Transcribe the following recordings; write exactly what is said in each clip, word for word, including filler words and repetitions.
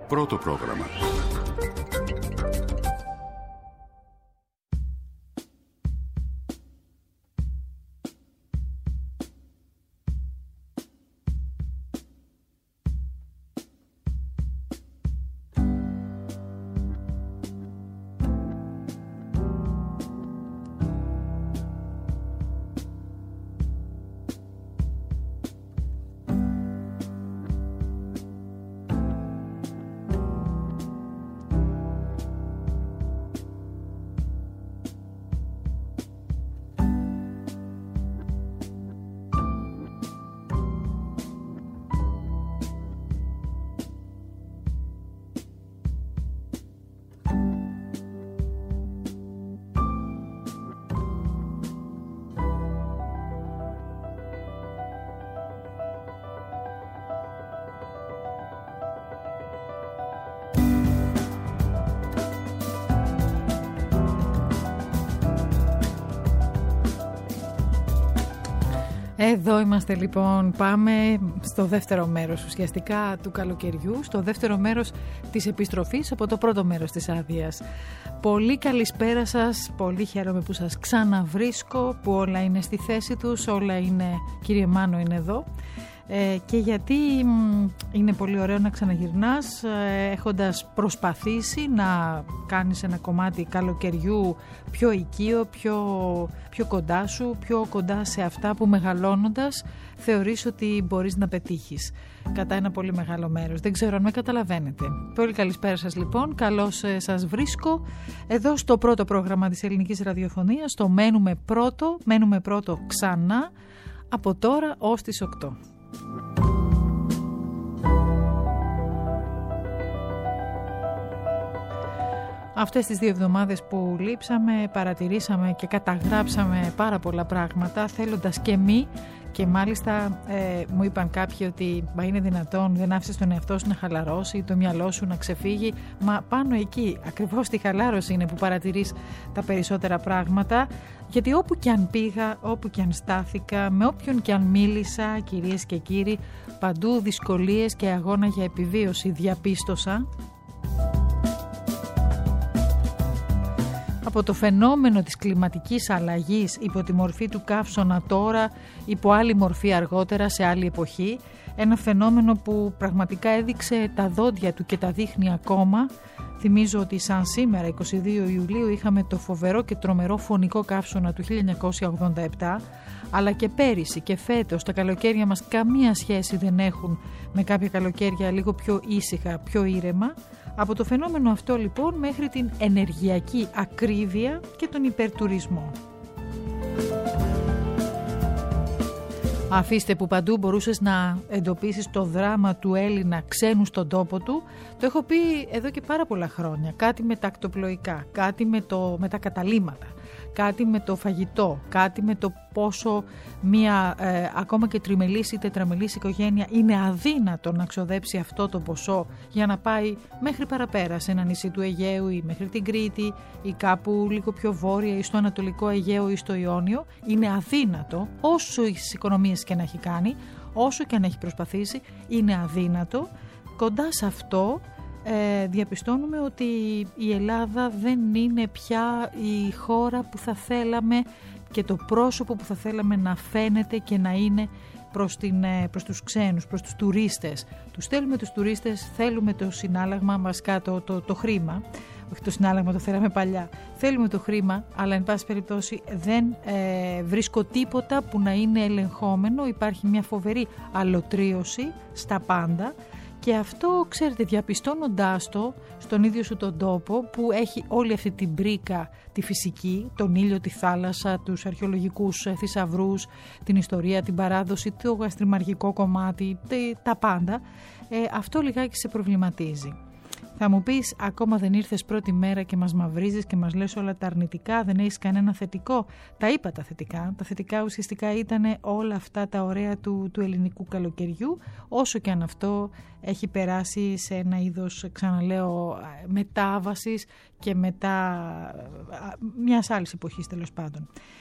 Πρώτο πρόγραμμα. Εδώ είμαστε λοιπόν, πάμε στο δεύτερο μέρος ουσιαστικά του καλοκαιριού, στο δεύτερο μέρος της επιστροφής από το πρώτο μέρος της άδειας. Πολύ καλησπέρα σας, πολύ χαίρομαι που σας ξαναβρίσκω, που όλα είναι στη θέση τους, όλα είναι, κύριε Μάνο είναι εδώ. Ε, και γιατί είναι πολύ ωραίο να ξαναγυρνάς ε, έχοντας προσπαθήσει να κάνεις ένα κομμάτι καλοκαιριού πιο οικείο, πιο, πιο κοντά σου, πιο κοντά σε αυτά που μεγαλώνοντας θεωρείς ότι μπορείς να πετύχεις κατά ένα πολύ μεγάλο μέρος. Δεν ξέρω αν με καταλαβαίνετε. Πολύ καλησπέρα σας λοιπόν, καλώς ε, σας βρίσκω εδώ στο πρώτο πρόγραμμα της ελληνικής ραδιοφωνίας, το μένουμε πρώτο, μένουμε πρώτο ξανά από τώρα ως τις οκτώ. Αυτές τις δύο εβδομάδες που λείψαμε, παρατηρήσαμε και καταγράψαμε πάρα πολλά πράγματα, θέλοντας και μη, και μάλιστα ε, μου είπαν κάποιοι ότι μα είναι δυνατόν, δεν άφησες τον εαυτό σου να χαλαρώσει, το μυαλό σου να ξεφύγει. Μα πάνω εκεί, ακριβώς τη χαλάρωση είναι που παρατηρείς τα περισσότερα πράγματα, γιατί όπου και αν πήγα, όπου και αν στάθηκα, με όποιον και αν μίλησα, κυρίες και κύριοι, παντού δυσκολίες και αγώνα για επιβίωση διαπίστωσα. Από το φαινόμενο της κλιματικής αλλαγής υπό τη μορφή του καύσωνα τώρα, υπό άλλη μορφή αργότερα σε άλλη εποχή, ένα φαινόμενο που πραγματικά έδειξε τα δόντια του και τα δείχνει ακόμα. Θυμίζω ότι σαν σήμερα εικοστή δεύτερη Ιουλίου είχαμε το φοβερό και τρομερό φωνικό καύσωνα του χίλια εννιακόσια ογδόντα επτά, αλλά και πέρυσι και φέτος τα καλοκαίρια μας καμία σχέση δεν έχουν με κάποια καλοκαίρια λίγο πιο ήσυχα, πιο ήρεμα. Από το φαινόμενο αυτό λοιπόν μέχρι την ενεργειακή ακρίβεια και τον υπερτουρισμό. Αφήστε που παντού μπορούσες να εντοπίσεις το δράμα του Έλληνα ξένου στον τόπο του. Το έχω πει εδώ και πάρα πολλά χρόνια. Κάτι με τα ακτοπλοϊκά, κάτι με, το, με τα καταλύματα, κάτι με το φαγητό, κάτι με το πόσο μία ε, ακόμα και τριμελής ή τετραμελής οικογένεια είναι αδύνατο να ξοδέψει αυτό το ποσό για να πάει μέχρι παραπέρα σε ένα νησί του Αιγαίου ή μέχρι την Κρήτη ή κάπου λίγο πιο βόρεια ή στο Ανατολικό Αιγαίο ή στο Ιόνιο. Είναι αδύνατο, όσο τις οικονομίες και να έχει κάνει, όσο και αν έχει προσπαθήσει, είναι αδύνατο. Κοντά σε αυτό Ε, διαπιστώνουμε ότι η Ελλάδα δεν είναι πια η χώρα που θα θέλαμε και το πρόσωπο που θα θέλαμε να φαίνεται και να είναι προς, την, προς τους ξένους, προς τους τουρίστες. Τους θέλουμε τους τουρίστες, θέλουμε το συνάλλαγμα μας κάτω, το, το χρήμα. Όχι το συνάλλαγμα, το θέλαμε παλιά. Θέλουμε το χρήμα, αλλά εν πάση περιπτώσει δεν ε, βρίσκω τίποτα που να είναι ελεγχόμενο. Υπάρχει μια φοβερή αλωτρίωση στα πάντα. Και αυτό, ξέρετε, διαπιστώνοντάς το στον ίδιο σου τον τόπο που έχει όλη αυτή την πρίκα, τη φυσική, τον ήλιο, τη θάλασσα, τους αρχαιολογικούς θησαυρούς, την ιστορία, την παράδοση, το γαστριμαργικό κομμάτι, τα πάντα, ε, αυτό λιγάκι σε προβληματίζει. Θα μου πεις, ακόμα δεν ήρθες πρώτη μέρα και μας μαυρίζεις και μας λες όλα τα αρνητικά, δεν έχεις κανένα θετικό. Τα είπα τα θετικά. Τα θετικά ουσιαστικά ήταν όλα αυτά τα ωραία του, του ελληνικού καλοκαιριού, όσο και αν αυτό έχει περάσει σε ένα είδος, ξαναλέω, μετάβασης και μετά μιας άλλης εποχής τέλος πάντων.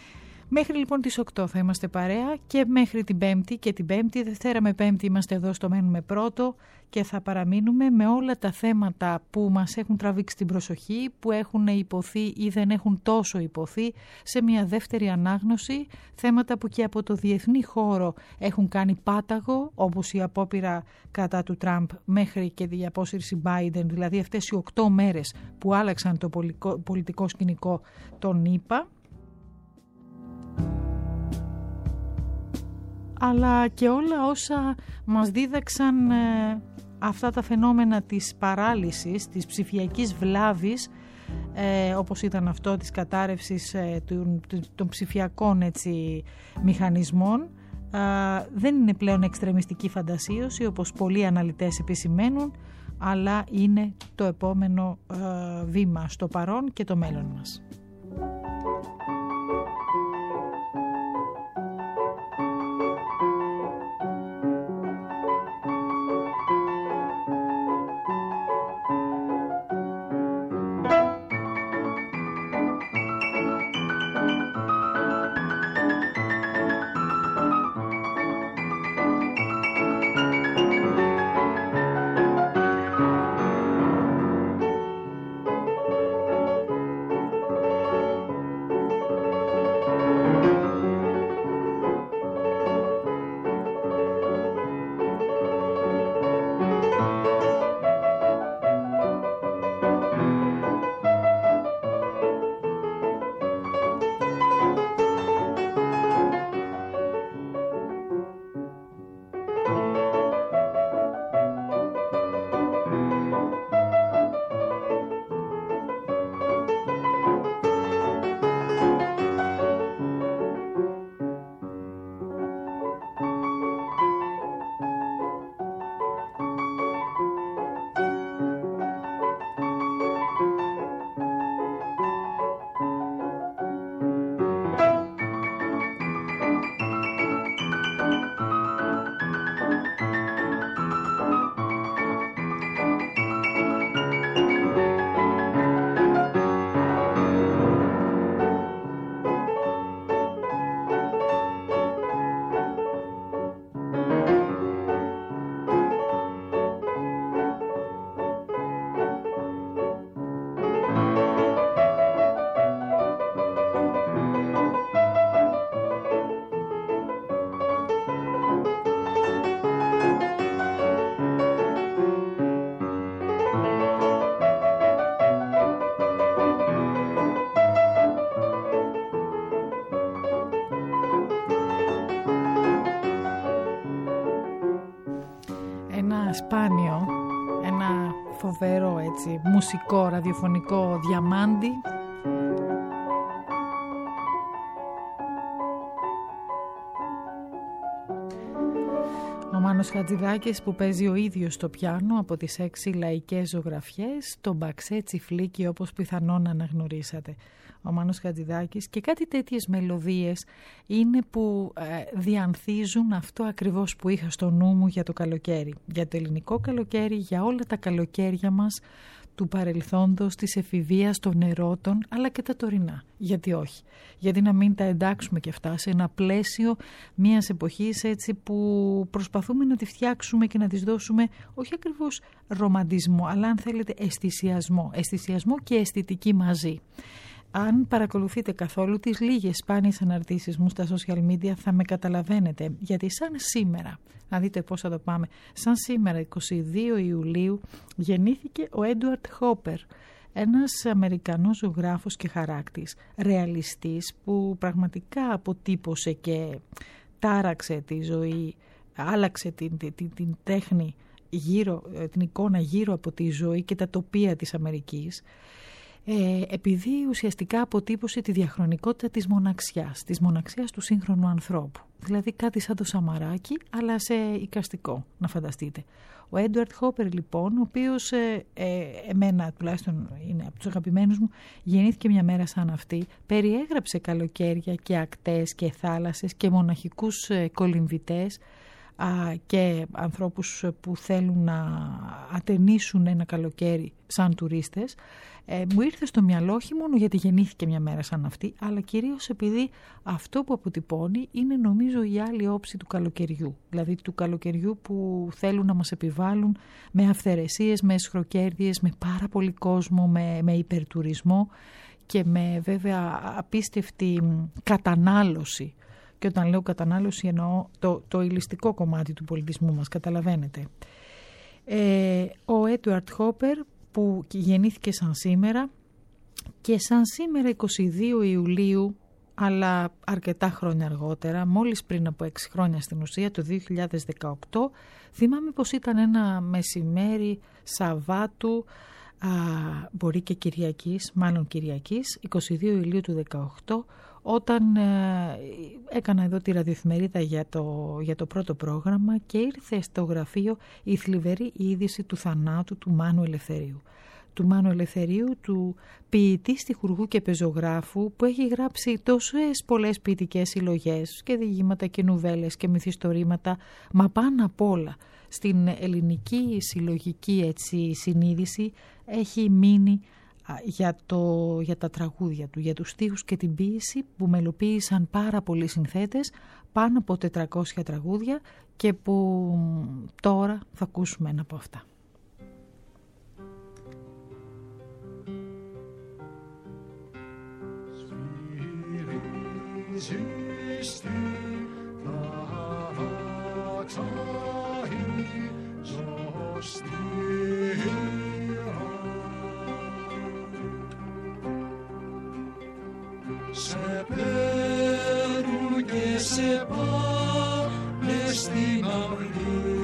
Μέχρι λοιπόν τις οκτώ θα είμαστε παρέα και μέχρι την Πέμπτη και την Πέμπτη, Δευτέρα με Πέμπτη είμαστε εδώ στο Μένουμε Πρώτο και θα παραμείνουμε με όλα τα θέματα που μας έχουν τραβήξει την προσοχή, που έχουν υποθεί ή δεν έχουν τόσο υποθεί σε μια δεύτερη ανάγνωση, θέματα που και από το διεθνή χώρο έχουν κάνει πάταγο, όπως η απόπειρα κατά του Τραμπ μέχρι και η απόσυρση Biden, δηλαδή αυτές οι οκτώ μέρες που άλλαξαν το πολιτικό σκηνικό των ΗΠΑ. Αλλά και όλα όσα μας δίδαξαν ε, αυτά τα φαινόμενα της παράλυσης, της ψηφιακής βλάβης, ε, όπως ήταν αυτό της κατάρρευσης ε, των, των ψηφιακών έτσι, μηχανισμών. Ε, δεν είναι πλέον εξτρεμιστική φαντασίωση, όπως πολλοί αναλυτές επισημαίνουν, αλλά είναι το επόμενο ε, βήμα στο παρόν και το μέλλον μας. Σπάνιο, ένα φοβερό έτσι, μουσικό, ραδιοφωνικό διαμάντι. Ο Μάνος Χατζηδάκης που παίζει ο ίδιος στο πιάνο από τις έξι λαϊκές ζωγραφιές, το μπαξέ τσιφλίκι όπως πιθανόν να αναγνωρίσατε. Ο Μάνος Χατζηδάκης και κάτι τέτοιες μελωδίες είναι που ε, διανθίζουν αυτό ακριβώς που είχα στο νου μου για το καλοκαίρι. Για το ελληνικό καλοκαίρι, για όλα τα καλοκαίρια μας του παρελθόντος, της εφηβείας, των ερώτων, αλλά και τα τωρινά. Γιατί όχι? Γιατί να μην τα εντάξουμε και αυτά σε ένα πλαίσιο μιας εποχής έτσι που προσπαθούμε να τη φτιάξουμε και να της δώσουμε όχι ακριβώς ρομαντισμό, αλλά αν θέλετε αισθησιασμό. Αισθησιασμό και αισθητική μαζί. Αν παρακολουθείτε καθόλου τις λίγες σπάνιες αναρτήσεις μου στα social media θα με καταλαβαίνετε, γιατί σαν σήμερα, να δείτε πώς θα το πάμε, σαν σήμερα εικοστή δεύτερη Ιουλίου γεννήθηκε ο Έντουαρτ Χόπερ, ένας Αμερικανός ζωγράφος και χαράκτης, ρεαλιστής που πραγματικά αποτύπωσε και τάραξε τη ζωή, άλλαξε την, την, την, την τέχνη γύρω, την εικόνα γύρω από τη ζωή και τα τοπία της Αμερικής. Ε, επειδή ουσιαστικά αποτύπωσε τη διαχρονικότητα της μοναξιάς, της μοναξιάς του σύγχρονου ανθρώπου. Δηλαδή κάτι σαν το Σαμαράκι, αλλά σε εικαστικό, να φανταστείτε. Ο Έντουαρτ Χόπερ λοιπόν, ο οποίος ε, ε, εμένα τουλάχιστον είναι από τους αγαπημένους μου, γεννήθηκε μια μέρα σαν αυτή, περιέγραψε καλοκαίρια και ακτές και θάλασσες και μοναχικούς ε, κολυμβητές και ανθρώπους που θέλουν να ατενίσουν ένα καλοκαίρι σαν τουρίστες, ε, μου ήρθε στο μυαλό όχι μόνο γιατί γεννήθηκε μια μέρα σαν αυτή, αλλά κυρίως επειδή αυτό που αποτυπώνει είναι νομίζω η άλλη όψη του καλοκαιριού, δηλαδή του καλοκαιριού που θέλουν να μας επιβάλλουν με αυθαιρεσίες, με εσχροκέρδειες, με πάρα πολύ κόσμο, με, με υπερτουρισμό και με βέβαια απίστευτη κατανάλωση. Και όταν λέω κατανάλωση εννοώ το, το ηλιστικό κομμάτι του πολιτισμού μας, καταλαβαίνετε. Ε, ο Έντουαρντ Χόπερ που γεννήθηκε σαν σήμερα και σαν σήμερα εικοστή δεύτερη Ιουλίου, αλλά αρκετά χρόνια αργότερα, μόλις πριν από έξι χρόνια στην ουσία, το δύο χιλιάδες δεκαοκτώ, θυμάμαι πως ήταν ένα μεσημέρι Σαββάτου, α, μπορεί και Κυριακής, μάλλον Κυριακής, εικοστή δεύτερη Ιουλίου του δεκαοκτώ, όταν ε, έκανα εδώ τη ραδιοεφημερίδα για το, για το πρώτο πρόγραμμα και ήρθε στο γραφείο η θλιβερή είδηση του θανάτου του Μάνου Ελευθερίου. Του Μάνου Ελευθερίου, του ποιητή, στιχουργού και πεζογράφου που έχει γράψει τόσες πολλές ποιητικές συλλογές και διηγήματα και νουβέλες και μυθιστορήματα, μα πάνω απ' όλα στην ελληνική συλλογική έτσι, συνείδηση έχει μείνει για, το, για τα τραγούδια του, για τους στίχους και την ποίηση που μελοποίησαν πάρα πολλοί συνθέτες, πάνω από τετρακόσια τραγούδια και που τώρα θα ακούσουμε ένα από αυτά. Σε παίρνουν και σε πάνε στην αυλή,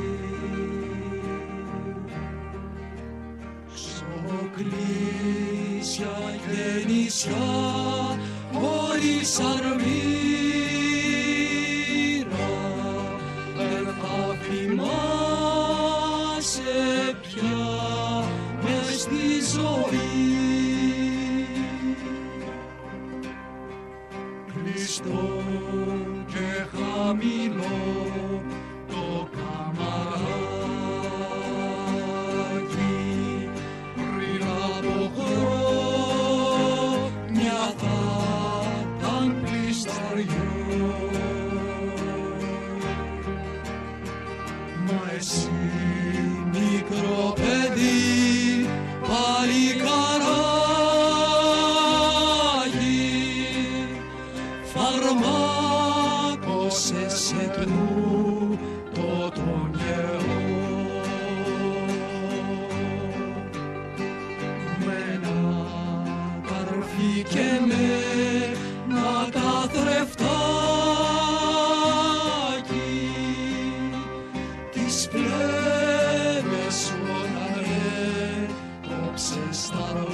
ξοκλήσια και νησιά χωρίς αρμύρα, δεν θα θυμάσαι πια μες στη ζωή. Κλειστό και χαμηλό το καμαράκι, πριν από χρόνια θα ήταν πλησταριό. Μα εσύ μικρό παιδί παλικαράκι, φαρμάκωσες σε τούτο τον καιρό. Με ένα καρφί και με ένα καθρεφτάκι, τις πλευρές όταν έκοψες τα ρο.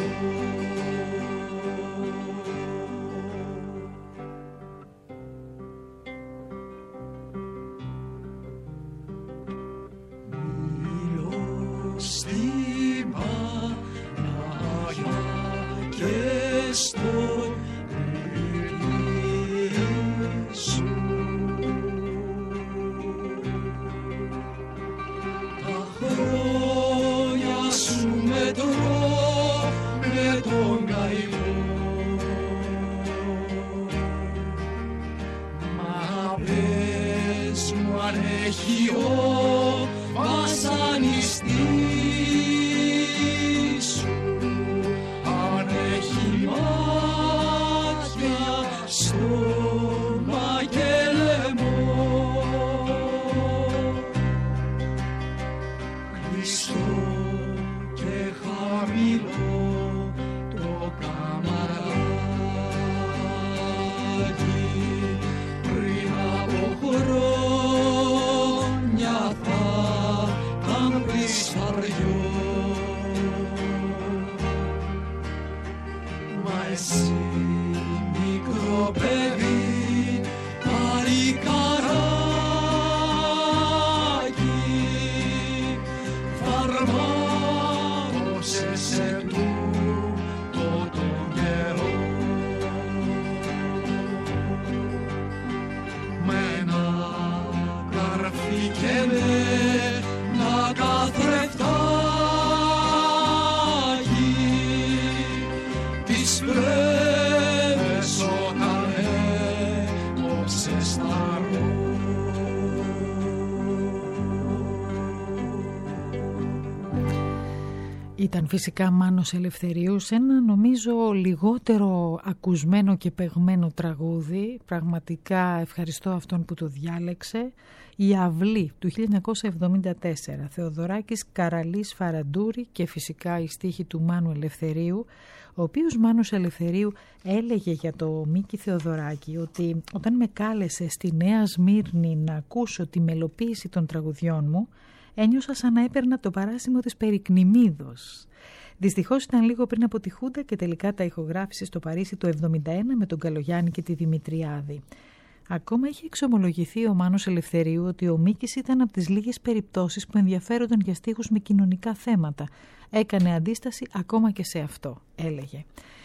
Έχει ο βασανιστής σου, αν έχει μάτια, στόμα και λαιμό, κλειστό και χαμηλό το καμαράκι, πριν από χρόνο μα εσύ μικρό παιδί παλικαράκι, φαρμάκωσες σε τούτο τον καιρό. Με ένα καρφί και Ήταν φυσικά Μάνος Ελευθερίου σε ένα νομίζω λιγότερο ακουσμένο και παιγμένο τραγούδι. Πραγματικά ευχαριστώ αυτόν που το διάλεξε. Η Αυλή του χίλια εννιακόσια εβδομήντα τέσσερα, Θεοδωράκης, Καραλής, Φαραντούρη και φυσικά η στίχη του Μάνου Ελευθερίου, ο οποίος Μάνος Ελευθερίου έλεγε για το Μίκη Θεοδωράκη ότι όταν με κάλεσε στη Νέα Σμύρνη να ακούσω τη μελοποίηση των τραγουδιών μου, ένιωσα σαν να έπαιρνα το παράσημο της Περικνημίδος. Δυστυχώς ήταν λίγο πριν από τη Χούντα και τελικά τα ηχογράφησε στο Παρίσι το εβδομήντα ένα με τον Καλογιάννη και τη Δημητριάδη. Ακόμα είχε εξομολογηθεί ο Μάνος Ελευθερίου ότι ο Μίκης ήταν από τις λίγες περιπτώσεις που ενδιαφέρονταν για στίχους με κοινωνικά θέματα. Έκανε αντίσταση ακόμα και σε αυτό, έλεγε.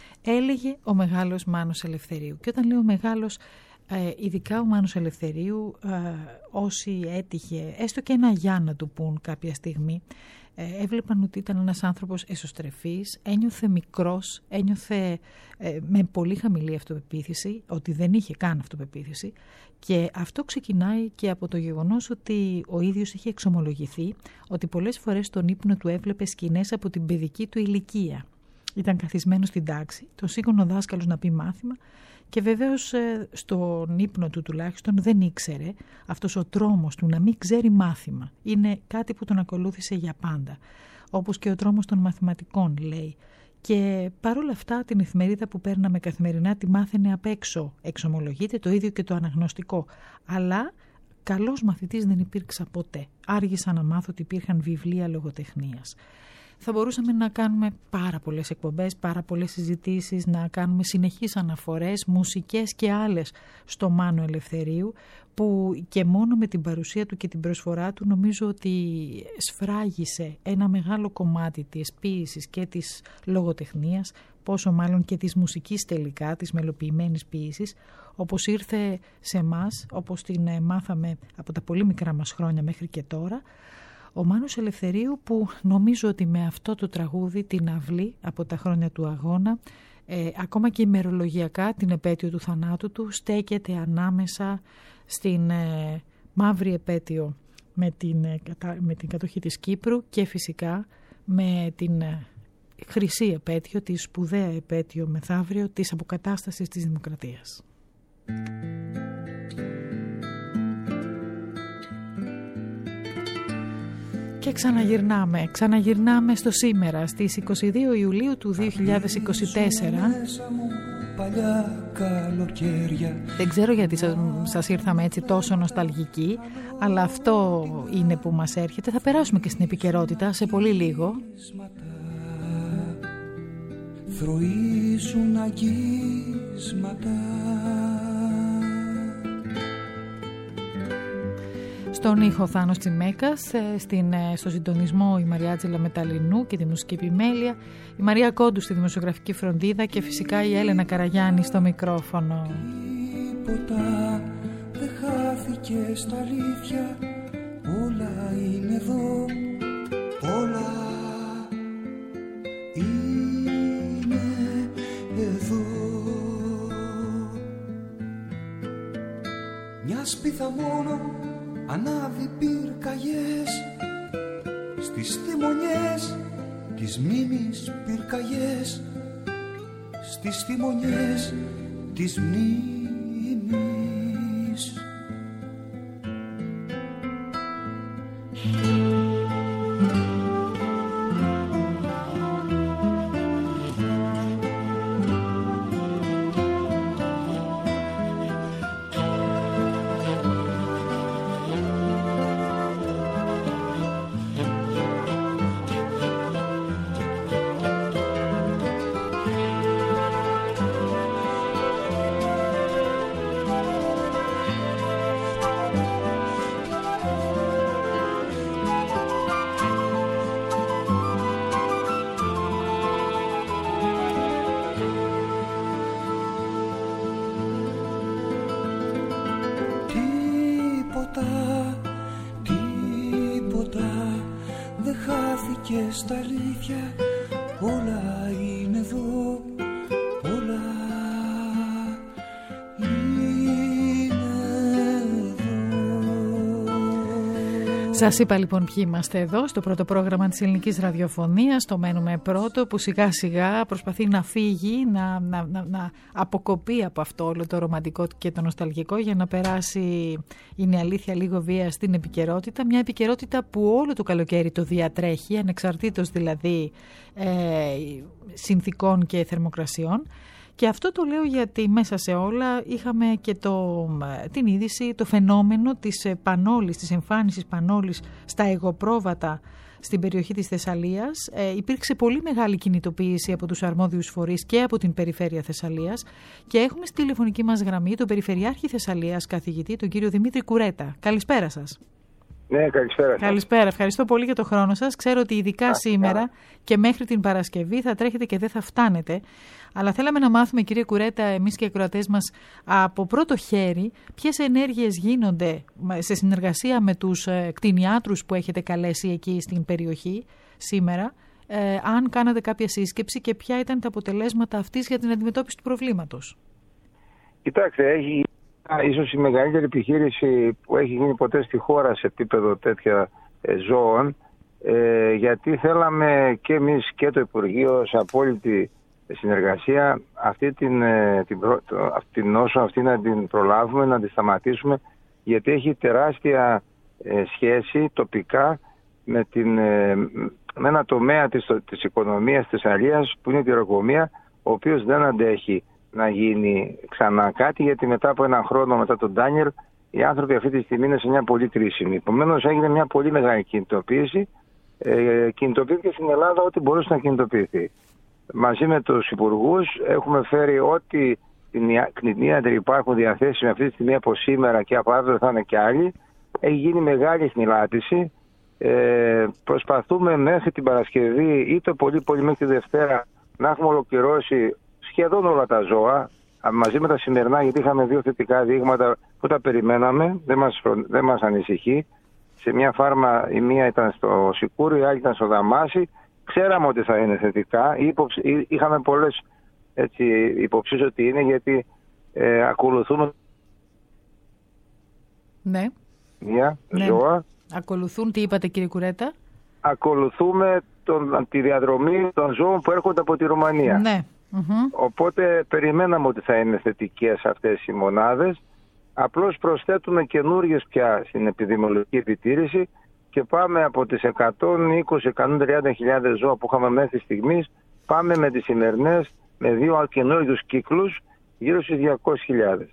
Έλεγε ο μεγάλος Μάνος Ελευθερίου. Και όταν λέω μεγάλος, Ε, ειδικά ο Μάνος Ελευθερίου, ε, όσοι έτυχε έστω και ένα γεια να του πούν κάποια στιγμή, ε, έβλεπαν ότι ήταν ένας άνθρωπος εσωστρεφής, ένιωθε μικρός, ένιωθε ε, με πολύ χαμηλή αυτοπεποίθηση, ότι δεν είχε καν αυτοπεποίθηση, και αυτό ξεκινάει και από το γεγονός ότι ο ίδιος είχε εξομολογηθεί ότι πολλές φορές στον ύπνο του έβλεπε σκηνές από την παιδική του ηλικία. Ήταν καθισμένος στην τάξη, τον σήκωνε ο δάσκαλος να πει μάθημα και βεβαίως στον ύπνο του τουλάχιστον δεν ήξερε, αυτός ο τρόμος του να μην ξέρει μάθημα. Είναι κάτι που τον ακολούθησε για πάντα, όπως και ο τρόμος των μαθηματικών, λέει. Και παρόλα αυτά την εφημερίδα που παίρναμε καθημερινά τη μάθαινε απ' έξω. Εξομολογείται, το ίδιο και το αναγνωστικό. Αλλά καλός μαθητής δεν υπήρξα ποτέ. Άργησα να μάθω ότι υπήρχαν βιβλία λογοτεχνίας. Θα μπορούσαμε να κάνουμε πάρα πολλές εκπομπές, πάρα πολλές συζητήσεις, να κάνουμε συνεχείς αναφορές, μουσικές και άλλες στο Μάνο Ελευθερίου, που και μόνο με την παρουσία του και την προσφορά του νομίζω ότι σφράγισε ένα μεγάλο κομμάτι της ποίησης και της λογοτεχνίας, πόσο μάλλον και της μουσικής τελικά, της μελοποιημένης ποίησης, όπως ήρθε σε εμάς, όπως την μάθαμε από τα πολύ μικρά μας χρόνια μέχρι και τώρα. Ο Μάνος Ελευθερίου, που νομίζω ότι με αυτό το τραγούδι, την Αυλή, από τα χρόνια του αγώνα, ε, ακόμα και ημερολογιακά την επέτειο του θανάτου του, στέκεται ανάμεσα στην ε, μαύρη επέτειο με την, ε, με την κατοχή της Κύπρου και φυσικά με την ε, χρυσή επέτειο, τη σπουδαία επέτειο μεθαύριο της αποκατάστασης της δημοκρατίας. Και ξαναγυρνάμε, ξαναγυρνάμε στο σήμερα, στις είκοσι δύο Ιουλίου του δύο χιλιάδες είκοσι τέσσερα. Δεν ξέρω γιατί σας ήρθαμε έτσι τόσο νοσταλγικοί, αλλά αυτό είναι που μας έρχεται. Θα περάσουμε και στην επικαιρότητα σε πολύ λίγο. Θροίζουν αγγίσματα. Στον ήχο Θάνος Τσιμέκας, στην, στο συντονισμό η Μαριάτζελα Μεταλλινού και τη μουσική επιμέλεια, η Μαρία Κόντου στη δημοσιογραφική φροντίδα και φυσικά η Έλενα Καραγιάννη στο μικρόφωνο. Τίποτα δεν χάθηκε στα αλήθεια, όλα είναι εδώ, όλα είναι εδώ. Μια σπίθα μόνο ανάβει πυρκαγιές στις θυμονιές της μνήμης, πυρκαγιές στις θυμονιές της μνήμης. Στα αλήθεια όλα είναι εδώ, όλα είναι εδώ. Σας είπα λοιπόν ποιοι είμαστε εδώ στο πρώτο πρόγραμμα της ελληνικής ραδιοφωνίας, το Μένουμε Πρώτο, που σιγά σιγά προσπαθεί να φύγει, να, να, να, να αποκοπεί από αυτό όλο το ρομαντικό και το νοσταλγικό για να περάσει, είναι αλήθεια, λίγο βία στην επικαιρότητα. Μια επικαιρότητα που όλο το καλοκαίρι το διατρέχει, ανεξαρτήτως δηλαδή ε, συνθηκών και θερμοκρασιών. Και αυτό το λέω γιατί μέσα σε όλα είχαμε και το, την είδηση, το φαινόμενο της πανόλης, της εμφάνισης πανόλης στα εγωπρόβατα στην περιοχή της Θεσσαλίας. Ε, υπήρξε πολύ μεγάλη κινητοποίηση από τους αρμόδιους φορείς και από την περιφέρεια Θεσσαλίας και έχουμε στη τηλεφωνική μας γραμμή τον Περιφερειάρχη Θεσσαλίας, καθηγητή, τον κύριο Δημήτρη Κουρέτα. Καλησπέρα σας. Ναι, καλησπέρα. Καλησπέρα. Ευχαριστώ πολύ για το χρόνο σας. Ξέρω ότι ειδικά Α, σήμερα α. και μέχρι την Παρασκευή θα τρέχετε και δεν θα φτάνετε. Αλλά θέλαμε να μάθουμε, κύριε Κουρέτα, εμείς και οι ακροατές μας από πρώτο χέρι, ποιες ενέργειες γίνονται σε συνεργασία με τους κτηνιάτρους που έχετε καλέσει εκεί στην περιοχή σήμερα, ε, αν κάνατε κάποια σύσκεψη και ποια ήταν τα αποτελέσματα αυτής για την αντιμετώπιση του προβλήματος. Κοιτάξτε, έχει ίσως η μεγαλύτερη επιχείρηση που έχει γίνει ποτέ στη χώρα σε επίπεδο τέτοια ε, ζώων, ε, γιατί θέλαμε και εμείς και το Υπουργείο σε απόλυτη συνεργασία αυτή την, την, την νόσο αυτή να την προλάβουμε, να τη σταματήσουμε, γιατί έχει τεράστια ε, σχέση τοπικά με, την, ε, με ένα τομέα της, της οικονομίας της Αλίας που είναι η τυροκομεία, ο οποίος δεν αντέχει να γίνει ξανά κάτι, γιατί μετά από ένα χρόνο μετά τον Ντάνιελ οι άνθρωποι αυτή τη στιγμή είναι σε μια πολύ κρίσιμη. Επομένως έγινε μια πολύ μεγάλη κινητοποίηση. Ε, κινητοποιήθηκε στην Ελλάδα ό,τι μπορούσε να κινητοποιηθεί. Μαζί με τους υπουργούς έχουμε φέρει ό,τι κτηνίατροι υπάρχουν διαθέσιμοι αυτή τη στιγμή από σήμερα και από αύριο θα είναι και άλλοι. Έχει γίνει μεγάλη χνηλάτιση. Ε, προσπαθούμε μέχρι την Παρασκευή ή το πολύ πολύ μέχρι τη Δευτέρα να έχουμε ολοκληρώσει σχεδόν όλα τα ζώα, μαζί με τα σημερινά, γιατί είχαμε δύο θετικά δείγματα που τα περιμέναμε, δεν μας, δεν μας ανησυχεί. Σε μια φάρμα η μία ήταν στο Σικούριο, η άλλη ήταν στο Δαμάσι. Ξέραμε ότι θα είναι θετικά. Είχαμε πολλές υποψίες ότι είναι, γιατί ε, ακολουθούν ναι. μια ναι. ζώα. Ακολουθούν, τι είπατε κύριε Κουρέτα? Ακολουθούμε τον, τη διαδρομή των ζώων που έρχονται από τη Ρουμανία. Ναι. Mm-hmm. Οπότε περιμέναμε ότι θα είναι θετικές αυτές οι μονάδες. Απλώς προσθέτουμε καινούργιες πια στην επιδημιολογική επιτήρηση και πάμε από τις εκατόν είκοσι με εκατόν τριάντα χιλιάδες ζώα που είχαμε μέχρι στιγμής, πάμε με τις σημερινές με δύο καινούργιους κύκλους γύρω στις διακόσιες χιλιάδες.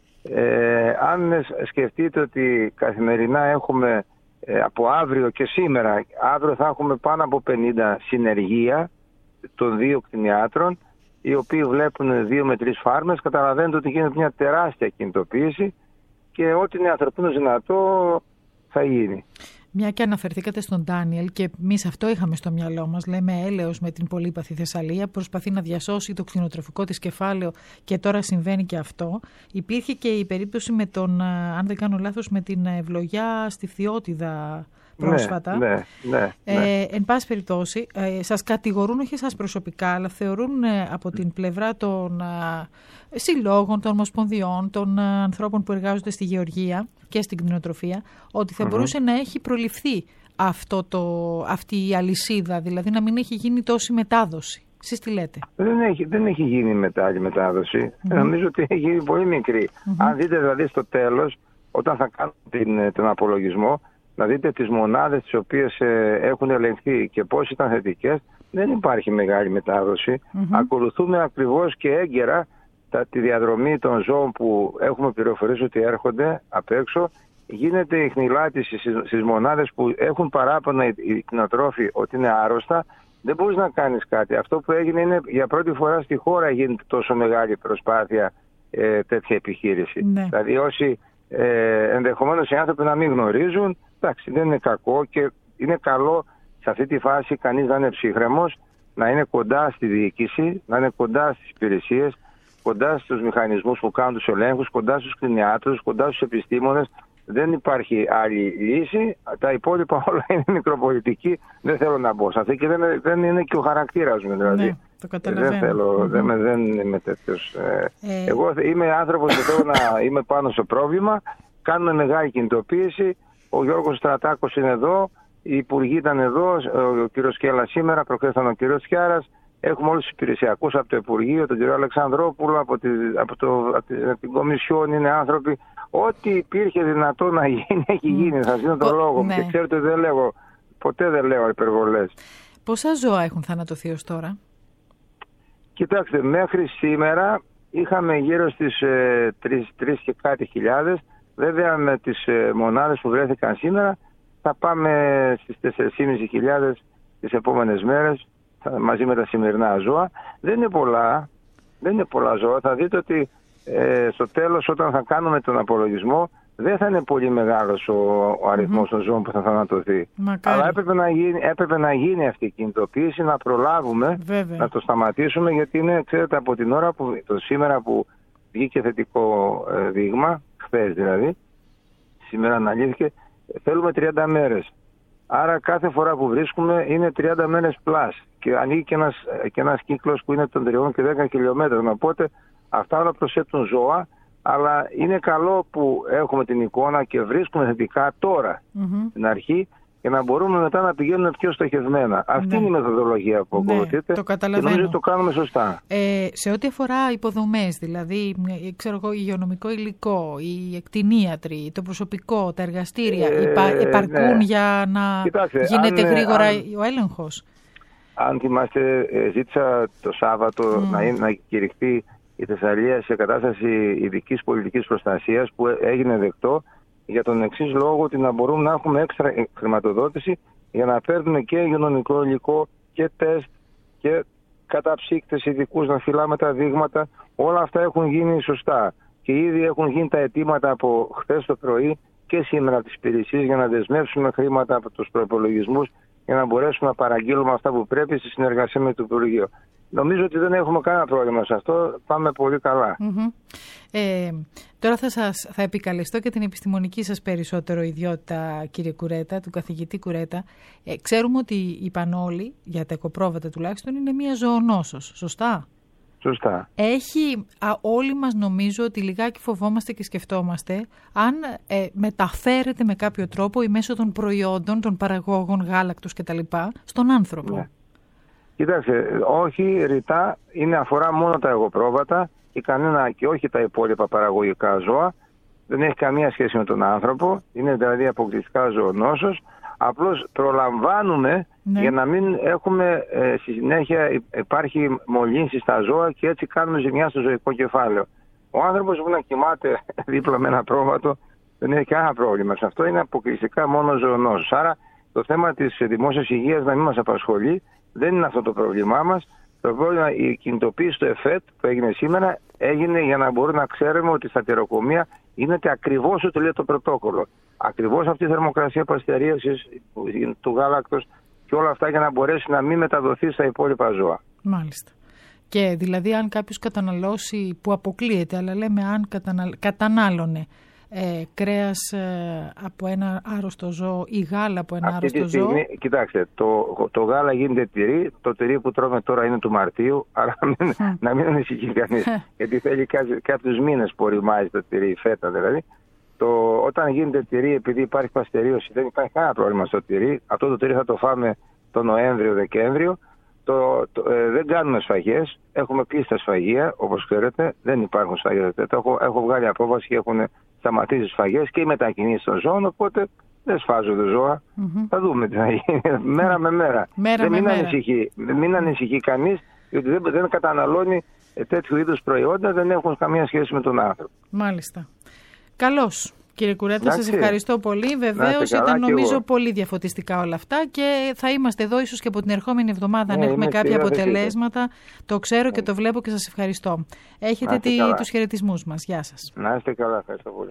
Ε, αν σκεφτείτε ότι καθημερινά έχουμε ε, από αύριο και σήμερα, αύριο θα έχουμε πάνω από πενήντα συνεργεία των δύο κτηνιάτρων, οι οποίοι βλέπουν δύο με τρεις φάρμες, καταλαβαίνετε ότι γίνεται μια τεράστια κινητοποίηση και ό,τι είναι ανθρωπίνως δυνατό θα γίνει. Μια και αναφερθήκατε στον Ντάνιελ και εμείς αυτό είχαμε στο μυαλό μας, λέμε έλεος με την πολύπαθη Θεσσαλία, προσπαθεί να διασώσει το κτηνοτροφικό της κεφάλαιο και τώρα συμβαίνει και αυτό. Υπήρχε και η περίπτωση με τον, αν δεν κάνω λάθος, με την ευλογιά στη Φθιώτιδα πρόσφατα. Ναι, ναι, ναι, ε, ναι. Εν πάση περιπτώσει, ε, σας κατηγορούν, όχι εσάς προσωπικά, αλλά θεωρούν ε, από την πλευρά των ε, συλλόγων, των ομοσπονδιών, των ε, ανθρώπων που εργάζονται στη γεωργία και στην κτηνοτροφία, ότι θα mm-hmm. μπορούσε να έχει προληφθεί αυτό το, αυτή η αλυσίδα, δηλαδή να μην έχει γίνει τόση μετάδοση. Εσείς τι λέτε? Δεν έχει, δεν έχει γίνει μετά μετάδοση. Mm-hmm. Νομίζω ότι έχει γίνει πολύ μικρή. Mm-hmm. Αν δείτε δηλαδή στο τέλος, όταν θα κάνουν την, τον απολογισμό, να δείτε τις μονάδες τις οποίες ε, έχουν ελεγχθεί και πώς ήταν θετικές, δεν υπάρχει μεγάλη μετάδοση. Mm-hmm. Ακολουθούμε ακριβώς και έγκαιρα τα, τη διαδρομή των ζώων που έχουμε πληροφορήσει ότι έρχονται απ' έξω. Γίνεται η χνηλάτιση στις, στις μονάδες που έχουν παράπονα οι, οι κτηνοτρόφοι ότι είναι άρρωστα. Δεν μπορείς να κάνεις κάτι. Αυτό που έγινε είναι για πρώτη φορά στη χώρα γίνεται τόσο μεγάλη προσπάθεια ε, τέτοια επιχείρηση. Ναι. Δηλαδή όσοι ε, ενδεχομένως οι άνθρωποι να μην γνωρίζουν, εντάξει, δεν είναι κακό και είναι καλό σε αυτή τη φάση κανείς να είναι ψύχρεμος, να είναι κοντά στη διοίκηση, να είναι κοντά στις υπηρεσίες, κοντά στους μηχανισμούς που κάνουν τους ελέγχους, κοντά στους κτηνιάτρους, κοντά στους επιστήμονες. Δεν υπάρχει άλλη λύση. Τα υπόλοιπα όλα είναι μικροπολιτική. Δεν θέλω να μπω σε αυτή και δεν, δεν είναι και ο χαρακτήρας μου. Δηλαδή. Ναι, το καταλαβαίνω. Δεν θέλω, mm-hmm. δεν, δεν είμαι τέτοιος. Ε, ε... Εγώ είμαι άνθρωπος που θέλω να είμαι πάνω στο πρόβλημα. Κάνουμε μεγάλη κινητοποίηση. ο Γιώργος Στρατάκος είναι εδώ, οι υπουργοί ήταν εδώ, ο κύριος Κέλλα σήμερα, προχθές ήταν ο κύριος Τσιάρας. Έχουμε όλους τους υπηρεσιακούς από το Υπουργείο, τον κύριο Αλεξανδρόπουλο, από, τη, από, το, από, τη, από την Κομισιόν, είναι άνθρωποι. Ό,τι υπήρχε δυνατό να γίνει, έχει γίνει. Θα δίνω τον λόγο μου. Ναι. Και ξέρετε, δεν λέγω, ποτέ δεν λέω υπερβολές. Πόσα ζώα έχουν θανατωθεί ως τώρα? Κοιτάξτε, μέχρι σήμερα είχαμε γύρω στις ε, τρεις και κάτι χιλιάδες. Βέβαια με τις ε, μονάδες που βρέθηκαν σήμερα θα πάμε στις τέσσερις χιλιάδες πεντακόσιες τις επόμενες μέρες μαζί με τα σημερινά ζώα. Δεν είναι πολλά, δεν είναι πολλά ζώα. Θα δείτε ότι ε, στο τέλος όταν θα κάνουμε τον απολογισμό δεν θα είναι πολύ μεγάλος ο, ο αριθμός mm-hmm. των ζώων που θα θανατωθεί. Μακάρι. Αλλά έπρεπε να, γίνει, έπρεπε να γίνει αυτή η κινητοποίηση, να προλάβουμε, Βέβαια. να το σταματήσουμε, γιατί είναι, ξέρετε, από την ώρα που το σήμερα που βγήκε θετικό ε, δείγμα, χθες δηλαδή, σήμερα αναλύθηκε, θέλουμε τριάντα μέρες. Άρα κάθε φορά που βρίσκουμε είναι τριάντα μέρες πλάς και ανοίγει και ένας, και ένας κύκλος που είναι των τριών και δέκα χιλιόμετρων. Οπότε αυτά όλα προσθέτουν ζώα, αλλά είναι καλό που έχουμε την εικόνα και βρίσκουμε θετικά τώρα mm-hmm. στην αρχή και να μπορούμε μετά να πηγαίνουμε πιο στοχευμένα. Αυτή ναι. είναι η μεθοδολογία που ακολουθείτε ναι, το καταλαβαίνω. Και νομίζω το κάνουμε σωστά. Ε, σε ό,τι αφορά υποδομές, δηλαδή ξέρω εγώ, υγειονομικό υλικό, οι εκτινίατροι, το προσωπικό, τα εργαστήρια, ε, υπα, επαρκούν ναι. για να Κοιτάξτε, γίνεται αν, γρήγορα αν, ο έλεγχος? Αν θυμάστε, ζήτησα το Σάββατο mm. να, να κηρυχθεί η Θεσσαλία σε κατάσταση ειδικής πολιτικής προστασίας που έγινε δεκτό για τον εξής λόγο, ότι να μπορούμε να έχουμε έξτρα χρηματοδότηση για να παίρνουμε και υγειονομικό υλικό και τεστ και καταψύκτες ειδικούς να φυλάμε τα δείγματα. Όλα αυτά έχουν γίνει σωστά και ήδη έχουν γίνει τα αιτήματα από χθες το πρωί και σήμερα από τις υπηρεσίες για να δεσμεύσουμε χρήματα από τους προϋπολογισμούς για να μπορέσουμε να παραγγείλουμε αυτά που πρέπει στη συνεργασία με το Υπουργείο. Νομίζω ότι δεν έχουμε κανένα πρόβλημα σε αυτό. Πάμε πολύ καλά. Mm-hmm. Ε, τώρα θα, σας, θα επικαλεστώ και την επιστημονική σας περισσότερο ιδιότητα, κύριε Κουρέτα, του καθηγητή Κουρέτα. Ε, ξέρουμε ότι η πανόλη, για τα οικοπρόβατα τουλάχιστον, είναι μία ζωονόσος. Σωστά? Σωστά. Έχει, α, όλοι μας νομίζω ότι λιγάκι φοβόμαστε και σκεφτόμαστε αν ε, μεταφέρεται με κάποιο τρόπο ή μέσω των προϊόντων, των παραγόγων γάλακτος κτλ. Στον άνθρωπο. Ναι. Κοιτάξτε, όχι ρητά, είναι αφορά μόνο τα εγωπρόβατα και, κανένα, και όχι τα υπόλοιπα παραγωγικά ζώα. Δεν έχει καμία σχέση με τον άνθρωπο, είναι δηλαδή αποκλειστικά ζωονόσος. Απλώς προλαμβάνουμε ναι. για να μην έχουμε ε, στη συνέχεια υπάρχει μολύνση στα ζώα και έτσι κάνουμε ζημιά στο ζωικό κεφάλαιο. Ο άνθρωπος που να κοιμάται δίπλα με ένα πρόβατο δεν έχει κανένα πρόβλημα. Σε αυτό είναι αποκλειστικά μόνο ζωονόσος. Άρα το θέμα της δημόσιας υγείας να μην μας απασχολεί. Δεν είναι αυτό το πρόβλημά μας. Το πρόβλημα, η κινητοποίηση του ΕΦΕΤ που έγινε σήμερα έγινε για να μπορούμε να ξέρουμε ότι στα τυροκομεία γίνεται ακριβώς ό,τι λέει το πρωτόκολλο. Ακριβώς αυτή η θερμοκρασία παστερίωσης του γάλακτος και όλα αυτά για να μπορέσει να μην μεταδοθεί στα υπόλοιπα ζώα. Μάλιστα. Και δηλαδή αν κάποιος καταναλώσει, που αποκλείεται, αλλά λέμε αν καταναλ... κατανάλωνε Ε, κρέας ε, από ένα άρρωστο ζώο ή γάλα από ένα αυτή άρρωστο στιγμή, ζώο. Κοιτάξτε, το, το γάλα γίνεται τυρί, το τυρί που τρώμε τώρα είναι του Μαρτίου, άρα μην, να μην ανησυχεί κανείς, γιατί θέλει κάποιους μήνες που οριμάζει το τυρί, η φέτα δηλαδή. Το, όταν γίνεται τυρί, επειδή υπάρχει παστερίωση, δεν υπάρχει κανένα πρόβλημα στο τυρί. Αυτό το τυρί θα το φάμε το Νοέμβριο-Δεκέμβριο. Το, το, ε, δεν κάνουμε σφαγές, έχουμε κλείσει τα σφαγεία, όπως ξέρετε, δεν υπάρχουν σφαγές. Έχω, έχω βγάλει απόφαση και έχουν σταματήσει σφαγές και οι μετακινήσεις των ζώων, οπότε δεν σφάζονται ζώα. Mm-hmm. Θα δούμε τι θα γίνει, μέρα με μέρα. μέρα δεν, με μην, μέρα. Ανησυχεί, μην ανησυχεί κανείς, γιατί δεν, δεν καταναλώνει τέτοιου είδους προϊόντα, δεν έχουν καμία σχέση με τον άνθρωπο. Μάλιστα. Καλώς. Κύριε Κουρέτα, σας ευχαριστώ πολύ. Βεβαίως ήταν νομίζω πολύ διαφωτιστικά όλα αυτά και θα είμαστε εδώ ίσως και από την ερχόμενη εβδομάδα αν ναι, έχουμε κάποια αποτελέσματα. Το ξέρω και το βλέπω και σας ευχαριστώ. Έχετε τη, τους χαιρετισμούς μας. Γεια σας. Να είστε καλά. Ευχαριστώ πολύ.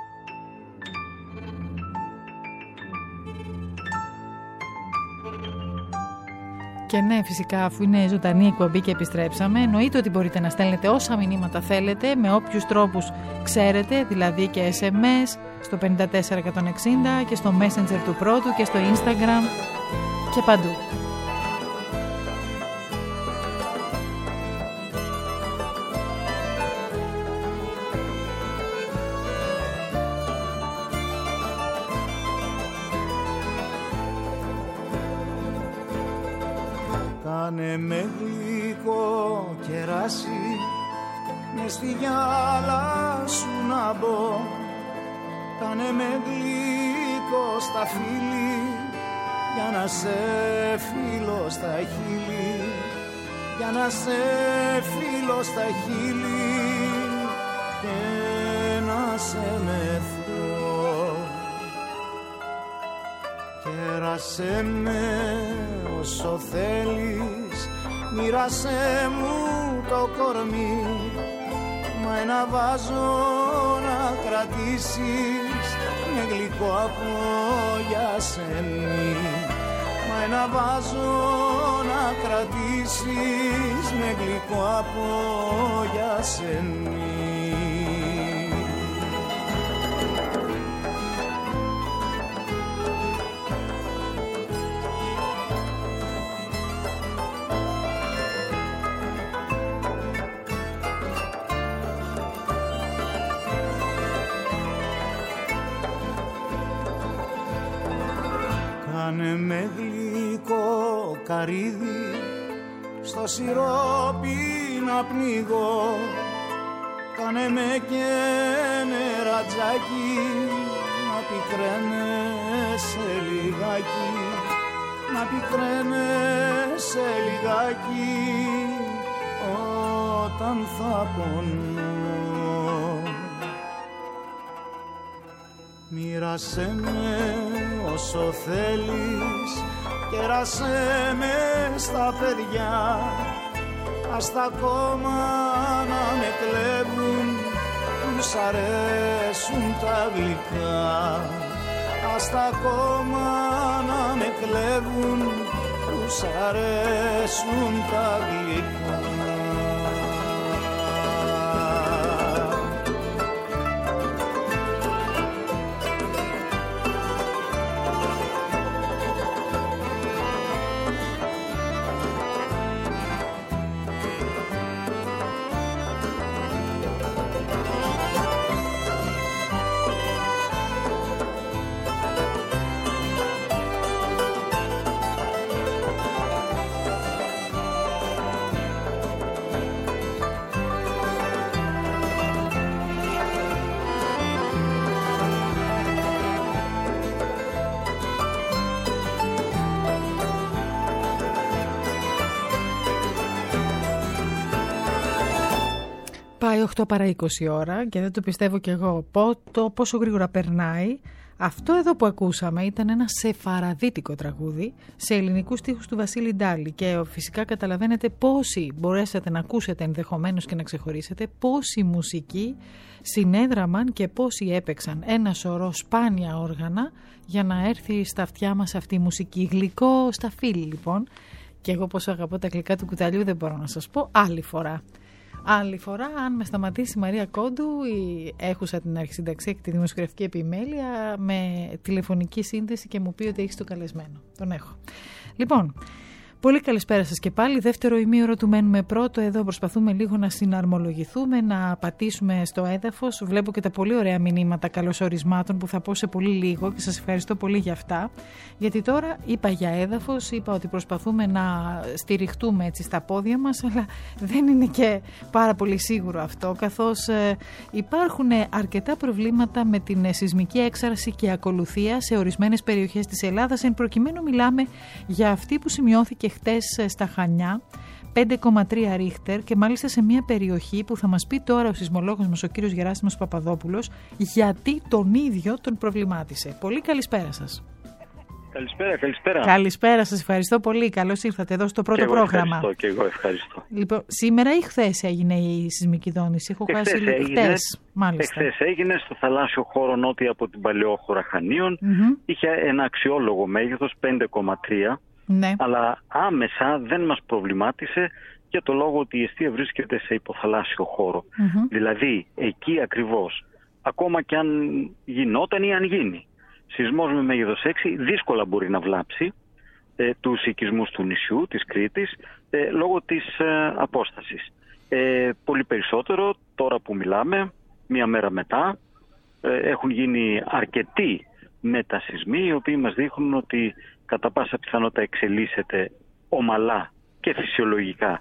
Και ναι, φυσικά, αφού είναι ζωντανή εκπομπή και επιστρέψαμε, εννοείται ότι μπορείτε να στέλνετε όσα μηνύματα θέλετε, με όποιους τρόπους ξέρετε, δηλαδή και ες εμ ες στο πέντε τέσσερα εκατόν εξήντα και στο Messenger του Πρώτου και στο Instagram και παντού. γλυκό κεράσι μες στη γυάλα σου να μπω. Κάνε με γλυκό στα φίλη για να σε φίλω στα χείλη, για να σε φίλω στα χείλη και να σε μεθώ. Κέρασέ με όσο θέλεις, μοίρασέ μου το κορμί, μα ένα βάζο να κρατήσεις με γλυκό από γιασεμί. Μα ένα βάζο να κρατήσεις με γλυκό από γιασεμί. Κάνε με γλυκό καρύδι στο σιρόπι να πνιγώ. Κάνε με και νερατζάκι να πικραίνεσαι λιγάκι, να πικραίνεσαι λιγάκι όταν θα πονώ. Μοίρασέ με όσο θέλεις, κέρασέ με στα παιδιά, ας τα κόμμα να με κλέβουν, τους αρέσουν τα γλυκά. Ας τα κόμμα να με κλέβουν, τους αρέσουν τα γλυκά. Πάει οκτώ παρά είκοσι ώρα και δεν το πιστεύω κι εγώ πόσο, πόσο γρήγορα περνάει. Αυτό εδώ που ακούσαμε ήταν ένα σεφαραδίτικο τραγούδι σε ελληνικούς στίχους του Βασίλη Ντάλη και φυσικά καταλαβαίνετε πόσοι μπορέσατε να ακούσετε ενδεχομένως και να ξεχωρίσετε, πόσοι μουσικοί συνέδραμαν και πόσοι έπαιξαν ένα σωρό σπάνια όργανα για να έρθει στα αυτιά μας αυτή η μουσική. Γλυκό στα φίλη λοιπόν, και εγώ πόσο αγαπώ τα γλυκά του κουταλιού δεν μπορώ να σας πω, άλλη φορά. Άλλη φορά, αν με σταματήσει η Μαρία Κόντου, η έχουσα την αρχισυνταξία και τη δημοσιογραφική επιμέλεια, με τηλεφωνική σύνδεση και μου πει ότι έχεις το καλεσμένο. Τον έχω. Λοιπόν, πολύ καλησπέρα σας και πάλι. Δεύτερο ημίωρο του μένουμε πρώτο. Εδώ προσπαθούμε λίγο να συναρμολογηθούμε, να πατήσουμε στο έδαφος. Βλέπω και τα πολύ ωραία μηνύματα καλωσορισμάτων που θα πω σε πολύ λίγο και σας ευχαριστώ πολύ για αυτά. Γιατί τώρα είπα για έδαφος, είπα ότι προσπαθούμε να στηριχτούμε έτσι στα πόδια μας, αλλά δεν είναι και πάρα πολύ σίγουρο αυτό, καθώς ε, υπάρχουν αρκετά προβλήματα με την σεισμική έξαρση και ακολουθία σε ορισμένες περιοχές της Ελλάδας. Εν προκειμένου μιλάμε για αυτή που σημειώθηκε χτες στα Χανιά, πέντε κόμμα τρία ρίχτερ, και μάλιστα σε μια περιοχή που θα μας πει τώρα ο σεισμολόγος μας, ο κύριος Γεράσιμος Παπαδόπουλος, γιατί τον ίδιο τον προβλημάτισε. Πολύ καλησπέρα σας. Καλησπέρα, καλησπέρα. Καλησπέρα, σας ευχαριστώ πολύ. Καλώς ήρθατε εδώ στο πρώτο και πρόγραμμα. Ευχαριστώ, και εγώ ευχαριστώ. Λοιπόν, σήμερα ή χθες έγινε η σεισμική δόνηση? Έχω χάσει λίγο. Χθες, μάλιστα. Εχθές έγινε στο θαλάσσιο χώρο νότια από την παλαιόχώρα Χανίων. Mm-hmm. Είχε ένα αξιόλογο μέγεθος, πέντε κόμμα τρία. Ναι. Αλλά άμεσα δεν μας προβλημάτισε για το λόγο ότι η εστία βρίσκεται σε υποθαλάσσιο χώρο. Mm-hmm. Δηλαδή, εκεί ακριβώς, ακόμα και αν γινόταν ή αν γίνει σεισμός με μέγεθος έξι, δύσκολα μπορεί να βλάψει ε, τους οικισμούς του νησιού, της Κρήτης, ε, λόγω της ε, απόστασης. Ε, πολύ περισσότερο, τώρα που μιλάμε, μία μέρα μετά, ε, έχουν γίνει αρκετοί μετασεισμοί, οι οποίοι μας δείχνουν ότι κατά πάσα πιθανότητα εξελίσσεται ομαλά και φυσιολογικά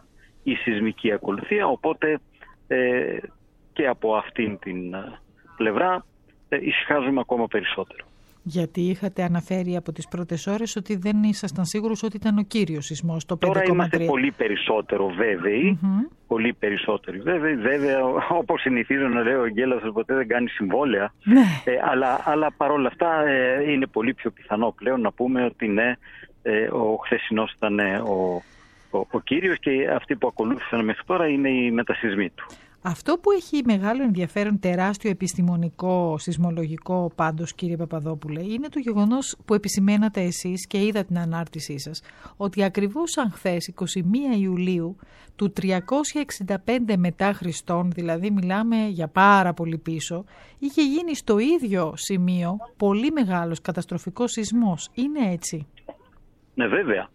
η σεισμική ακολουθία, οπότε ε, και από αυτήν την πλευρά ε, ησυχάζουμε ακόμα περισσότερο. Γιατί είχατε αναφέρει από τις πρώτες ώρες ότι δεν ήσασταν σίγουρος ότι ήταν ο κύριος σεισμός, το πέντε κόμμα τρία. Τώρα είμαστε πολύ περισσότερο βέβαιοι, mm-hmm. πολύ περισσότερο βέβαιοι. Βέβαια, όπως συνηθίζω να λέω, ο Αγγέλας ποτέ δεν κάνει συμβόλαια, ε, αλλά, αλλά παρόλα αυτά ε, είναι πολύ πιο πιθανό πλέον να πούμε ότι ναι, ε, ο χθεσινός ήταν ε, ο, ο, ο κύριος και αυτοί που ακολούθησαν μέχρι τώρα είναι οι μετασεισμοί του. Αυτό που έχει μεγάλο ενδιαφέρον, τεράστιο επιστημονικό, σεισμολογικό πάντως, κύριε Παπαδόπουλε, είναι το γεγονός που επισημαίνατε εσείς και είδα την ανάρτησή σας, ότι ακριβώς σαν χθες, εικοστή πρώτη Ιουλίου του τριακόσια εξήντα πέντε μετά Χριστόν, δηλαδή μιλάμε για πάρα πολύ πίσω, είχε γίνει στο ίδιο σημείο πολύ μεγάλος καταστροφικός σεισμός. Είναι έτσι? Ναι, βέβαια.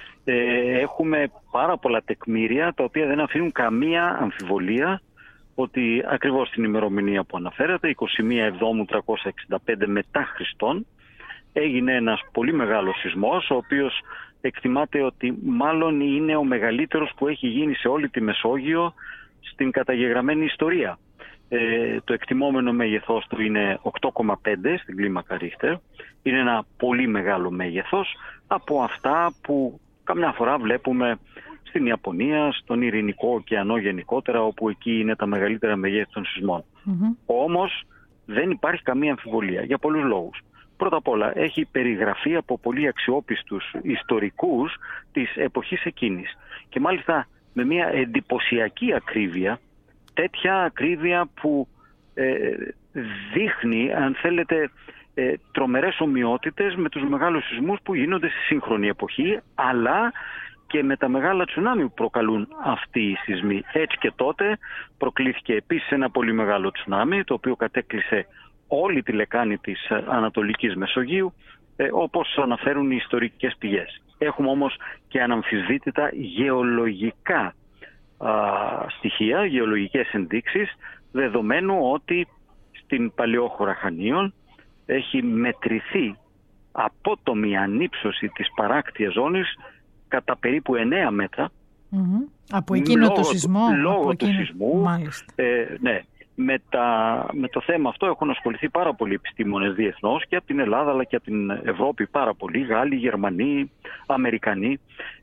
Ε, έχουμε πάρα πολλά τεκμήρια τα οποία δεν αφήνουν καμία αμφιβολία ότι ακριβώς την ημερομηνία που αναφέρατε, εικοστή πρώτη Εβδόμου τριακόσια εξήντα πέντε μετά Χριστόν, έγινε ένας πολύ μεγάλος σεισμός, ο οποίος εκτιμάται ότι μάλλον είναι ο μεγαλύτερος που έχει γίνει σε όλη τη Μεσόγειο στην καταγεγραμμένη ιστορία. Ε, το εκτιμόμενο μέγεθός του είναι οκτώ κόμμα πέντε στην κλίμακα Ρίχτερ. Είναι ένα πολύ μεγάλο μέγεθος από αυτά που καμιά φορά βλέπουμε στην Ιαπωνία, στον Ειρηνικό ωκεανό γενικότερα, όπου εκεί είναι τα μεγαλύτερα μεγέθη των σεισμών. Mm-hmm. Όμως δεν υπάρχει καμία αμφιβολία για πολλούς λόγους. Πρώτα απ' όλα έχει περιγραφεί από πολύ αξιόπιστους ιστορικούς της εποχής εκείνης. Και μάλιστα με μια εντυπωσιακή ακρίβεια, τέτοια ακρίβεια που ε, δείχνει, αν θέλετε, ε, τρομερές ομοιότητες με τους μεγάλους σεισμούς που γίνονται στη σύγχρονη εποχή, αλλά και με τα μεγάλα τσουνάμι που προκαλούν αυτοί οι σεισμοί. Έτσι και τότε προκλήθηκε επίσης ένα πολύ μεγάλο τσουνάμι, το οποίο κατέκλυσε όλη τη λεκάνη της Ανατολικής Μεσογείου, ε, όπως αναφέρουν οι ιστορικές πηγές. Έχουμε όμως και αναμφισβήτητα γεωλογικά α, στοιχεία, γεωλογικές ενδείξεις, δεδομένου ότι στην παλαιόχώρα Χανίων έχει μετρηθεί απότομη ανύψωση της παράκτιας ζώνης κατά περίπου εννέα μέτρα. Mm-hmm. Από εκείνο το σεισμό. Λόγω από του εκείνο... σεισμού. Ε, ναι. Με, τα, με το θέμα αυτό έχουν ασχοληθεί πάρα πολλοί επιστήμονες διεθνώς και από την Ελλάδα αλλά και από την Ευρώπη πάρα πολλοί. Γάλλοι, Γερμανοί, Αμερικανοί,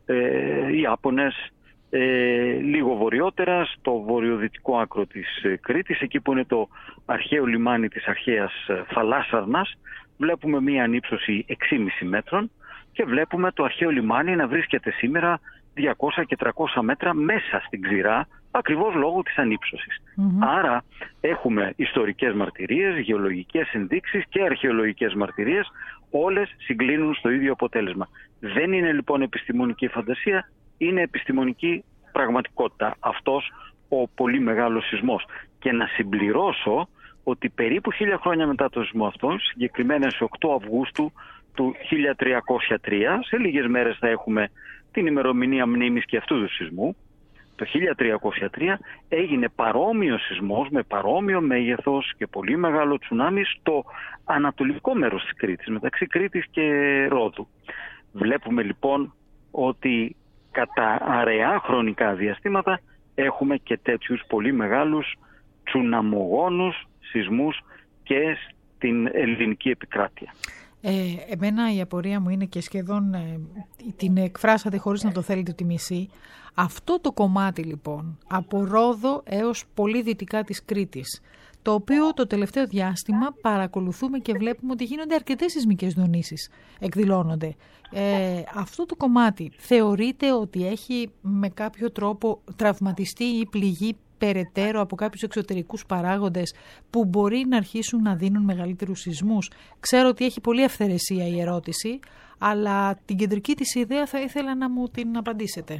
ε, Ιάπωνες. Ε, λίγο βορειότερα, στο βορειοδυτικό άκρο της Κρήτης, εκεί που είναι το αρχαίο λιμάνι της αρχαίας Θαλάσσαρνας, βλέπουμε μία ανύψωση έξι κόμμα πέντε μέτρων και βλέπουμε το αρχαίο λιμάνι να βρίσκεται σήμερα διακόσια και τριακόσια μέτρα μέσα στην ξηρά, ακριβώς λόγω της ανύψωσης. Mm-hmm. Άρα έχουμε ιστορικές μαρτυρίες, γεωλογικές ενδείξεις και αρχαιολογικές μαρτυρίες, όλες συγκλίνουν στο ίδιο αποτέλεσμα. Δεν είναι λοιπόν επιστημονική φαντασία, είναι επιστημονική πραγματικότητα αυτός ο πολύ μεγάλος σεισμός. Και να συμπληρώσω ότι περίπου χίλια χρόνια μετά το σεισμό αυτόν, συγκεκριμένα στις οκτώ Αυγούστου του χίλια τριακόσια τρία, σε λίγες μέρες θα έχουμε την ημερομηνία μνήμης και αυτού του σεισμού, το χίλια τριακόσια τρία έγινε παρόμοιο σεισμός με παρόμοιο μέγεθος και πολύ μεγάλο τσουνάμι στο ανατολικό μέρος της Κρήτης, μεταξύ Κρήτης και Ρόδου. Βλέπουμε λοιπόν ότι κατά αραιά χρονικά διαστήματα έχουμε και τέτοιους πολύ μεγάλους τσουναμογόνους σεισμούς και στην ελληνική επικράτεια. Ε, εμένα η απορία μου είναι και σχεδόν ε, την εκφράσατε χωρίς να το θέλετε τη μισή. Αυτό το κομμάτι λοιπόν από Ρόδο έως πολύ δυτικά της Κρήτης, το οποίο το τελευταίο διάστημα παρακολουθούμε και βλέπουμε ότι γίνονται αρκετές σεισμικές δονήσεις, εκδηλώνονται. Ε, αυτό το κομμάτι θεωρείτε ότι έχει με κάποιο τρόπο τραυματιστεί ή πληγεί περαιτέρω από κάποιους εξωτερικούς παράγοντες που μπορεί να αρχίσουν να δίνουν μεγαλύτερους σεισμούς? Ξέρω ότι έχει πολύ αυθαιρεσία η ερώτηση, αλλά την κεντρική της ιδέα θα ήθελα να μου την απαντήσετε.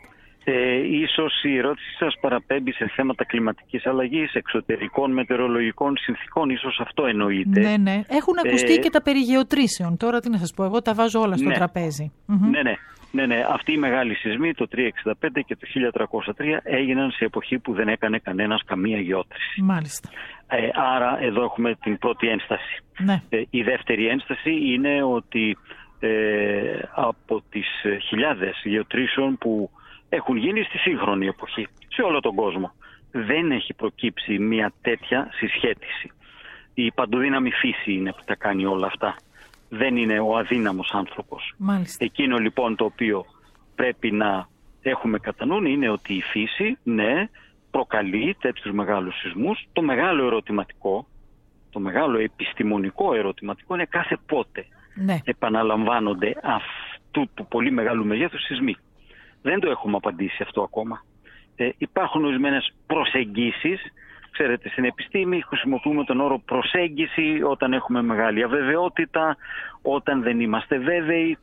Ε, ίσως η ερώτηση σας παραπέμπει σε θέματα κλιματικής αλλαγής, εξωτερικών μετεωρολογικών συνθήκων, ίσως αυτό εννοείται. Ναι, ναι. Έχουν ακουστεί ε, και τα περί γεωτρήσεων. Τώρα τι να σας πω, εγώ τα βάζω όλα στο ναι, τραπέζι. Ναι, ναι. Ναι, ναι. Αυτοί οι μεγάλοι σεισμοί το τριακόσια εξήντα πέντε και το χίλια τριακόσια τρία έγιναν σε εποχή που δεν έκανε κανένας καμία γεώτρηση. Μάλιστα. Ε, άρα εδώ έχουμε την πρώτη ένσταση. Ναι. Ε, η δεύτερη ένσταση είναι ότι ε, από τις χιλιάδες γεωτρήσεων που έχουν γίνει στη σύγχρονη εποχή, σε όλο τον κόσμο. Δεν έχει προκύψει μια τέτοια συσχέτιση. Η παντοδύναμη φύση είναι που τα κάνει όλα αυτά. Δεν είναι ο αδύναμος άνθρωπος. Μάλιστα. Εκείνο λοιπόν το οποίο πρέπει να έχουμε κατά νου είναι ότι η φύση, ναι, προκαλεί τέτοιους μεγάλους σεισμούς. Το μεγάλο ερωτηματικό, το μεγάλο επιστημονικό ερωτηματικό είναι κάθε πότε ναι. επαναλαμβάνονται αυτού του πολύ μεγάλου μεγέθους σεισμοί. Δεν το έχουμε απαντήσει αυτό ακόμα. Ε, υπάρχουν ορισμένες προσεγγίσεις. Ξέρετε, στην επιστήμη χρησιμοποιούμε τον όρο προσέγγιση όταν έχουμε μεγάλη αβεβαιότητα, όταν δεν είμαστε βέβαιοι.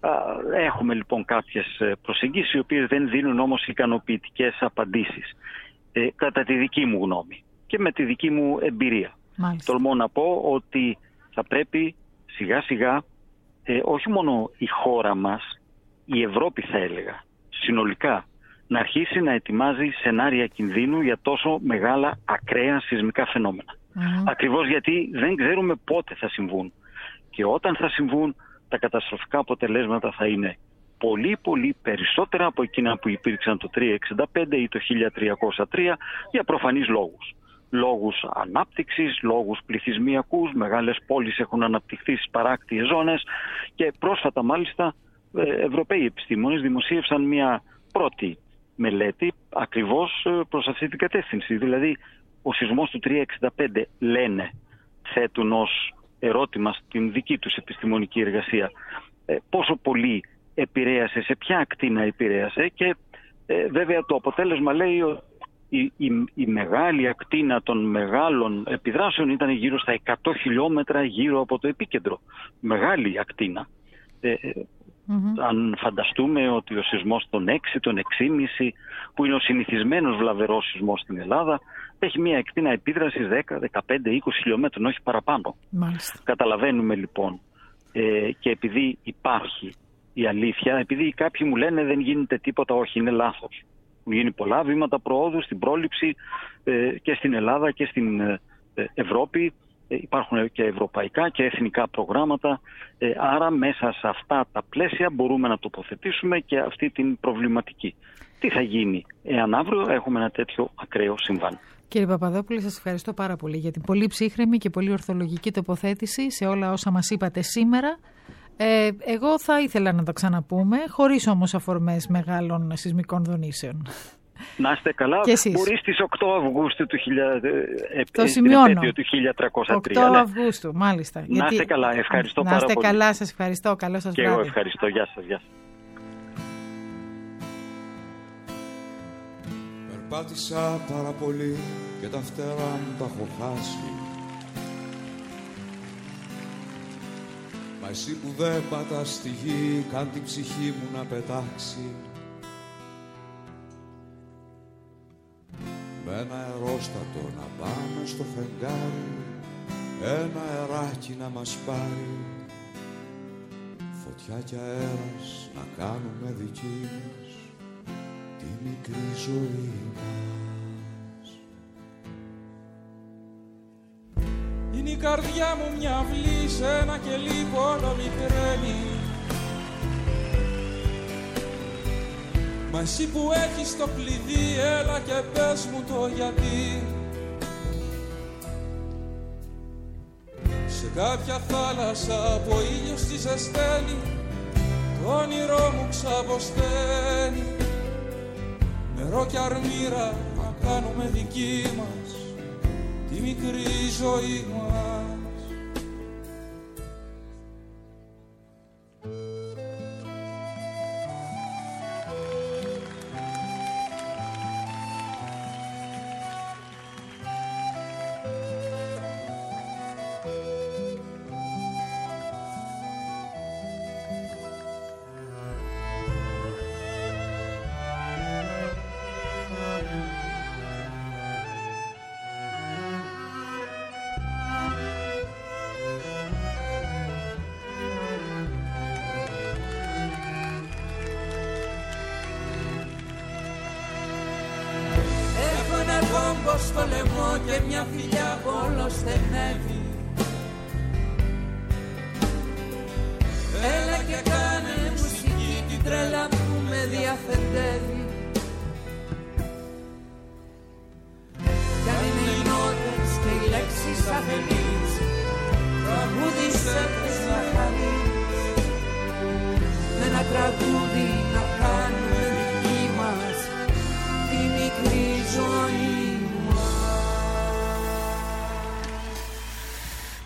Έχουμε λοιπόν κάποιες προσεγγίσεις οι οποίες δεν δίνουν όμως ικανοποιητικές απαντήσεις. Ε, κατά τη δική μου γνώμη και με τη δική μου εμπειρία. Μάλιστα. Τολμώ να πω ότι θα πρέπει σιγά σιγά ε, όχι μόνο η χώρα μας, η Ευρώπη θα έλεγα, συνολικά, να αρχίσει να ετοιμάζει σενάρια κινδύνου για τόσο μεγάλα ακραία σεισμικά φαινόμενα. Mm-hmm. Ακριβώς γιατί δεν ξέρουμε πότε θα συμβούν. Και όταν θα συμβούν, τα καταστροφικά αποτελέσματα θα είναι πολύ πολύ περισσότερα από εκείνα που υπήρξαν το τριακόσια εξήντα πέντε ή το χίλια τριακόσια τρία για προφανείς λόγους. Λόγους ανάπτυξης, λόγους πληθυσμιακούς, μεγάλες πόλεις έχουν αναπτυχθεί στις παράκτιες ζώνες και πρόσφατα μάλιστα Ευρωπαίοι επιστήμονες δημοσίευσαν μια πρώτη μελέτη ακριβώς προς αυτή την κατεύθυνση. Δηλαδή ο σεισμός του τριακόσια εξήντα πέντε λένε, θέτουν ως ερώτημα στην δική τους επιστημονική εργασία πόσο πολύ επηρέασε, σε ποια ακτίνα επηρέασε και ε, βέβαια το αποτέλεσμα λέει ότι η, η, η μεγάλη ακτίνα των μεγάλων επιδράσεων ήταν γύρω στα εκατό χιλιόμετρα γύρω από το επίκεντρο. Μεγάλη ακτίνα. Ε, mm-hmm. Αν φανταστούμε ότι ο σεισμός των έξι, των έξι κόμμα πέντε που είναι ο συνηθισμένος βλαβερός σεισμός στην Ελλάδα έχει μια ακτίνα επίδρασης δέκα, δεκαπέντε, είκοσι χιλιόμετρων, όχι παραπάνω. Μάλιστα. Καταλαβαίνουμε λοιπόν ε, και επειδή υπάρχει η αλήθεια, επειδή κάποιοι μου λένε δεν γίνεται τίποτα, όχι, είναι λάθος. Μου γίνει πολλά βήματα προόδου στην πρόληψη ε, και στην Ελλάδα και στην ε, Ευρώπη. Ε, υπάρχουν και ευρωπαϊκά και εθνικά προγράμματα. Ε, άρα μέσα σε αυτά τα πλαίσια μπορούμε να τοποθετήσουμε και αυτή την προβληματική. Τι θα γίνει εάν αύριο έχουμε ένα τέτοιο ακραίο συμβάν. Κύριε Παπαδόπουλε, σας ευχαριστώ πάρα πολύ για την πολύ ψύχρεμη και πολύ ορθολογική τοποθέτηση σε όλα όσα μας είπατε σήμερα. Ε, εγώ θα ήθελα να τα ξαναπούμε, χωρίς όμως αφορμές μεγάλων σεισμικών δονήσεων. Να είστε καλά. Μπορεί στις οκτώ Αυγούστου του, του χίλια τριακόσια τρία. οκτώ Αυγούστου, μάλιστα. Να γιατί... είστε καλά. Ευχαριστώ να πάρα είστε πολύ. Να είστε καλά. Σας ευχαριστώ. Καλό σας και βράδυ. Και εγώ ευχαριστώ. Γεια σας. Γεια σας. Περπάτησα πάρα πολύ και τα φτερά μου τα έχω χάσει. Μα εσύ που δεν πατάς στη γη, κάν την ψυχή μου να πετάξει. Με ένα αερόστατο να πάμε στο φεγγάρι, ένα αεράκι να μας πάρει, φωτιά και αέρας να κάνουμε δική μας τη μικρή ζωή μας. Είναι η καρδιά μου μια αυλή σε ένα κελί που όλο μικραίνει. Μα εσύ που έχεις το κλειδί, έλα και πες μου το γιατί. Σε κάποια θάλασσα που ο ήλιος τη ζεσταίνει, το όνειρό μου ξαποσταίνει. Νερό και αρμύρα να κάνουμε δική μας τη μικρή ζωή μας. Στο λαιμό και μια φιλιά που όλο στενεύει. Έλα και κάνε μουσική την τρέλα που με διαφεντεύει.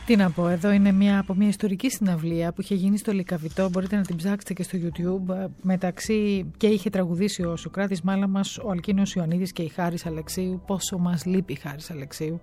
Τι να πω, εδώ είναι μια, από μια ιστορική συναυλία που είχε γίνει στο Λυκαβητό, μπορείτε να την ψάξετε και στο YouTube, μεταξύ, και είχε τραγουδήσει ο Σωκράτης Μάλαμας, ο Αλκίνος Ιωαννίδης και η Χάρης Αλεξίου. Πόσο μας λείπει η Χάρης Αλεξίου.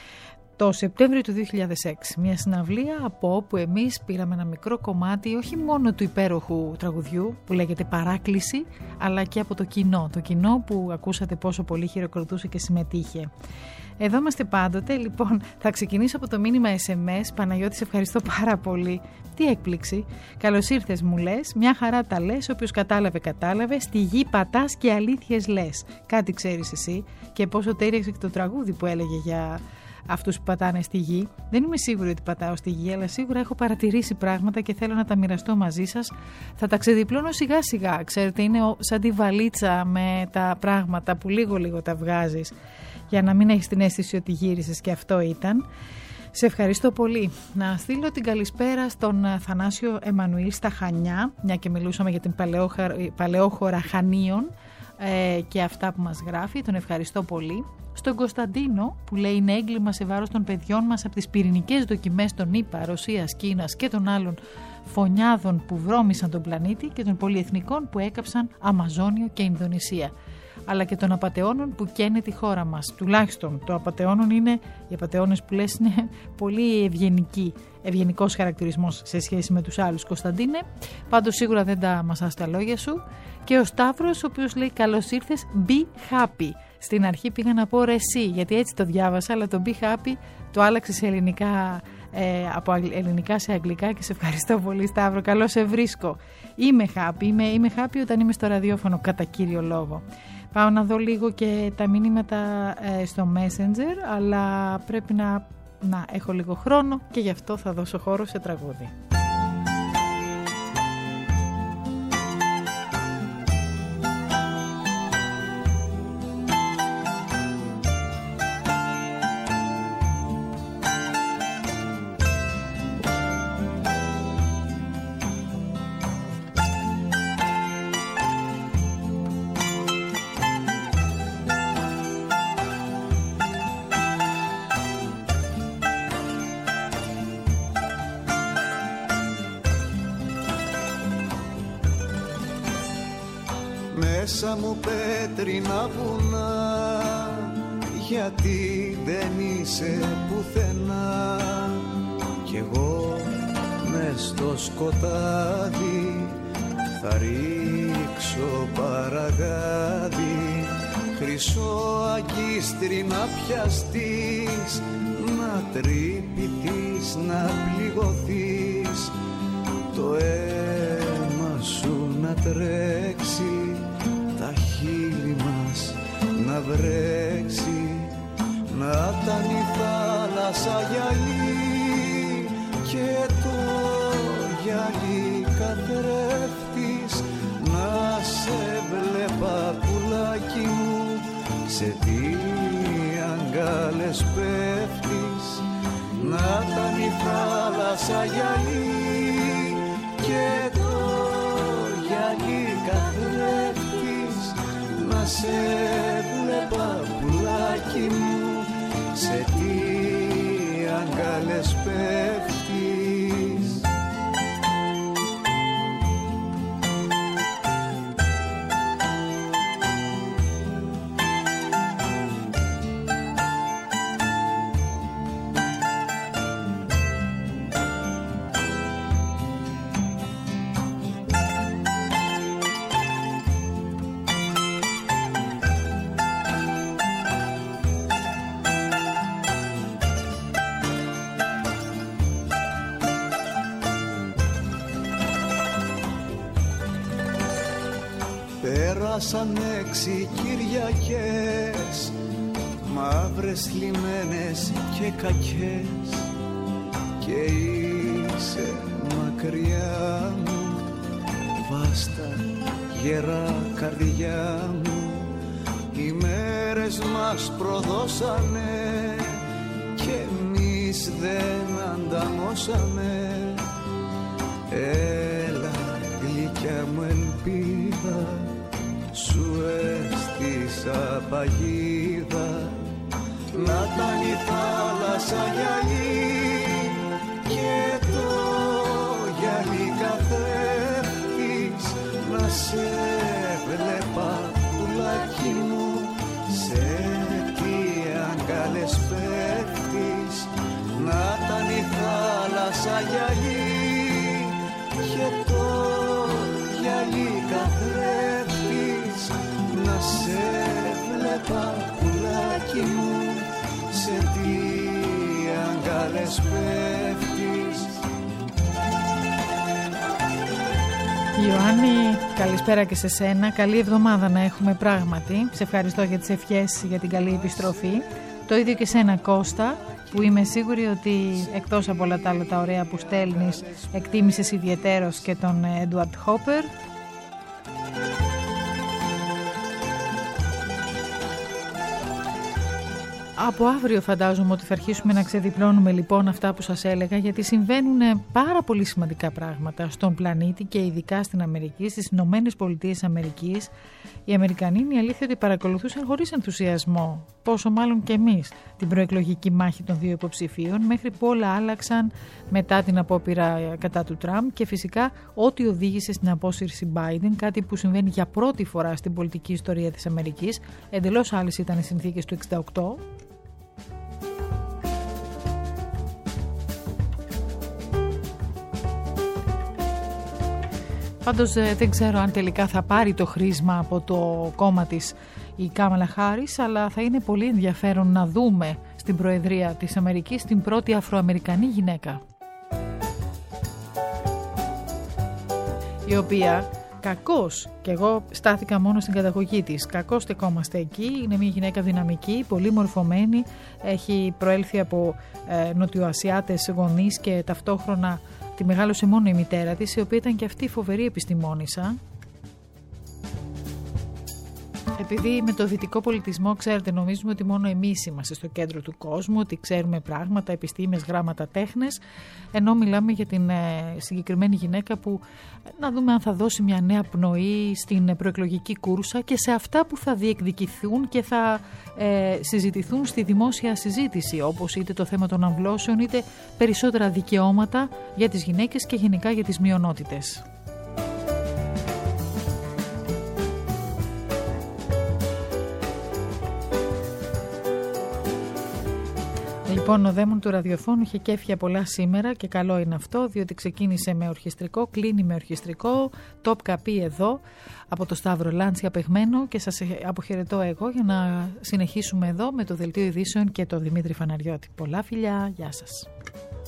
Το Σεπτέμβριο του δύο χιλιάδες έξι, μια συναυλία από όπου εμείς πήραμε ένα μικρό κομμάτι, όχι μόνο του υπέροχου τραγουδιού που λέγεται Παράκληση, αλλά και από το κοινό, το κοινό που ακούσατε πόσο πολύ χειροκροτούσε και συμμετείχε. Εδώ είμαστε πάντοτε. Λοιπόν, θα ξεκινήσω από το μήνυμα ες εμ ες. Παναγιώτη, σε ευχαριστώ πάρα πολύ. Τι έκπληξη. Καλώς ήρθες, μου λες. Μια χαρά τα λες. Όποιος κατάλαβε, κατάλαβε. Στη γη πατάς και αλήθειες λες. Κάτι ξέρεις εσύ. Και πόσο τέριαξε και το τραγούδι που έλεγε για αυτούς που πατάνε στη γη. Δεν είμαι σίγουρη ότι πατάω στη γη, αλλά σίγουρα έχω παρατηρήσει πράγματα και θέλω να τα μοιραστώ μαζί σας. Θα τα ξεδιπλώνω σιγά σιγά. Ξέρετε, είναι σαν τη βαλίτσα με τα πράγματα που λίγο λίγο τα βγάζεις, για να μην έχεις την αίσθηση ότι γύρισες και αυτό ήταν. Σε ευχαριστώ πολύ. Να στείλω την καλησπέρα στον Θανάσιο Εμμανουήλ στα Χανιά, μια και μιλούσαμε για την παλαιόχώρα Χανίων ε, και αυτά που μας γράφει. Τον ευχαριστώ πολύ. Στον Κωνσταντίνο που λέει είναι έγκλημα σε βάρος των παιδιών μας από τις πυρηνικές δοκιμές των ΗΠΑ, Ρωσίας, Κίνας και των άλλων φωνιάδων που βρώμησαν τον πλανήτη και των πολυεθνικών που έκαψαν Αμαζόνιο και Ινδονησία, αλλά και των απατεώνων που καίνε τη χώρα μας. Τουλάχιστον το απατεώνων είναι, οι απατεώνες που λες είναι πολύ ευγενικοί, ευγενικός χαρακτηρισμός σε σχέση με τους άλλους, Κωνσταντίνε. Πάντως σίγουρα δεν τα μασάς τα λόγια σου. Και ο Σταύρος, ο οποίος λέει καλώς ήρθες, be happy. Στην αρχή πήγα να πω ρε εσύ, γιατί έτσι το διάβασα, αλλά το be happy το άλλαξε σε ελληνικά, ε, από ελληνικά σε αγγλικά και σε ευχαριστώ πολύ, Σταύρο. Καλώς σε βρίσκω. Είμαι happy, είμαι, είμαι happy όταν είμαι στο ραδιόφωνο κατά κύριο λόγο. Πάω να δω λίγο και τα μηνύματα ε, στο Messenger, αλλά πρέπει να, να έχω λίγο χρόνο και γι' αυτό θα δώσω χώρο σε τραγούδι. Μέσα μου πέτρινα βουνά, γιατί δεν είσαι πουθενά. Κι εγώ μες στο σκοτάδι θα ρίξω παραγάδι, χρυσό αγκίστρι να πιαστείς, να τρυπηθείς, να πληγωθείς, το αίμα σου να τρέξει, τα χείλη μας να βρέξει, να ήταν η θάλασσα γυαλί και το γυαλί καθρέφτης, να σε βλέπα πουλάκι μου, σε τι αγκάλες πέφτεις, να ήταν η θάλασσα γυαλί και το γυαλί καθρέφτης, να σε βλέπα πουλάκι μου, σε τι αγκάλες πέφτεις. Πέρασαν έξι Κυριακές, μαύρες λιμένες και κακές, και είσαι μακριά μου, βάστα γερά καρδιά μου. Οι μέρες μας προδώσανε και εμείς δεν ανταμώσαμε. Έλα γλυκιά μου ελπίδα, σου έστησα παγίδα, να ήταν η θάλασσα γυαλί σε βλέπα πουλάκι μου, σε τι αγκάλες πέφτεις, να ήταν η θάλασσα γυαλί και το γυαλί καθρέφτης. Να σε βλέπα πουλάκι μου, σε τι αγκάλες πέφτεις. Ιωάννη, καλησπέρα και σε σένα. Καλή εβδομάδα να έχουμε πράγματι. Σε ευχαριστώ για τις ευχές, για την καλή επιστροφή. Το ίδιο και σένα, Κώστα, που είμαι σίγουρη ότι εκτός από όλα τα άλλα τα ωραία που στέλνεις, εκτίμησες ιδιαιτέρως και τον Έντουαρντ Χόπερ. Από αύριο φαντάζομαι ότι θα αρχίσουμε να ξεδιπλώνουμε λοιπόν αυτά που σας έλεγα, γιατί συμβαίνουν πάρα πολύ σημαντικά πράγματα στον πλανήτη και ειδικά στην Αμερική, στις Ηνωμένες Πολιτείες Αμερικής. Οι Αμερικανοί, είναι η αλήθεια ότι παρακολουθούσαν χωρίς ενθουσιασμό, πόσο μάλλον και εμείς, την προεκλογική μάχη των δύο υποψηφίων, μέχρι που όλα άλλαξαν μετά την απόπειρα κατά του Τραμπ και φυσικά ό,τι οδήγησε στην απόσυρση Biden, κάτι που συμβαίνει για πρώτη φορά στην πολιτική ιστορία της Αμερικής. Εντελώς άλλες ήταν οι συνθήκες του εξήντα οκτώ. Πάντως δεν ξέρω αν τελικά θα πάρει το χρήσμα από το κόμμα της η Κάμαλα Χάρις, αλλά θα είναι πολύ ενδιαφέρον να δούμε στην Προεδρία της Αμερικής την πρώτη Αφροαμερικανή γυναίκα, η οποία κακώς, και εγώ στάθηκα μόνο στην καταγωγή της, κακώς στεκόμαστε εκεί. Είναι μια γυναίκα δυναμική, πολύ μορφωμένη, έχει προέλθει από ε, νοτιοασιάτες γονείς και ταυτόχρονα τη μεγάλωσε μόνο η μητέρα της, η οποία ήταν και αυτή φοβερή επιστημόνισσα. Επειδή με το δυτικό πολιτισμό, ξέρετε, νομίζουμε ότι μόνο εμείς είμαστε στο κέντρο του κόσμου, ότι ξέρουμε πράγματα, επιστήμες, γράμματα, τέχνες, ενώ μιλάμε για την ε, συγκεκριμένη γυναίκα που να δούμε αν θα δώσει μια νέα πνοή στην προεκλογική κούρσα και σε αυτά που θα διεκδικηθούν και θα ε, συζητηθούν στη δημόσια συζήτηση, όπως είτε το θέμα των αμβλώσεων, είτε περισσότερα δικαιώματα για τις γυναίκες και γενικά για τις μειονότητες. Λοιπόν, ο δαίμον του ραδιοφώνου είχε κέφια πολλά σήμερα και καλό είναι αυτό, διότι ξεκίνησε με ορχιστρικό, κλείνει με ορχιστρικό, Top Καπί εδώ από το Σταύρο Λάντσια παιγμένο, και σας αποχαιρετώ εγώ για να συνεχίσουμε εδώ με το Δελτίο Ειδήσεων και το Δημήτρη Φαναριώτη. Πολλά φιλιά, γεια σας.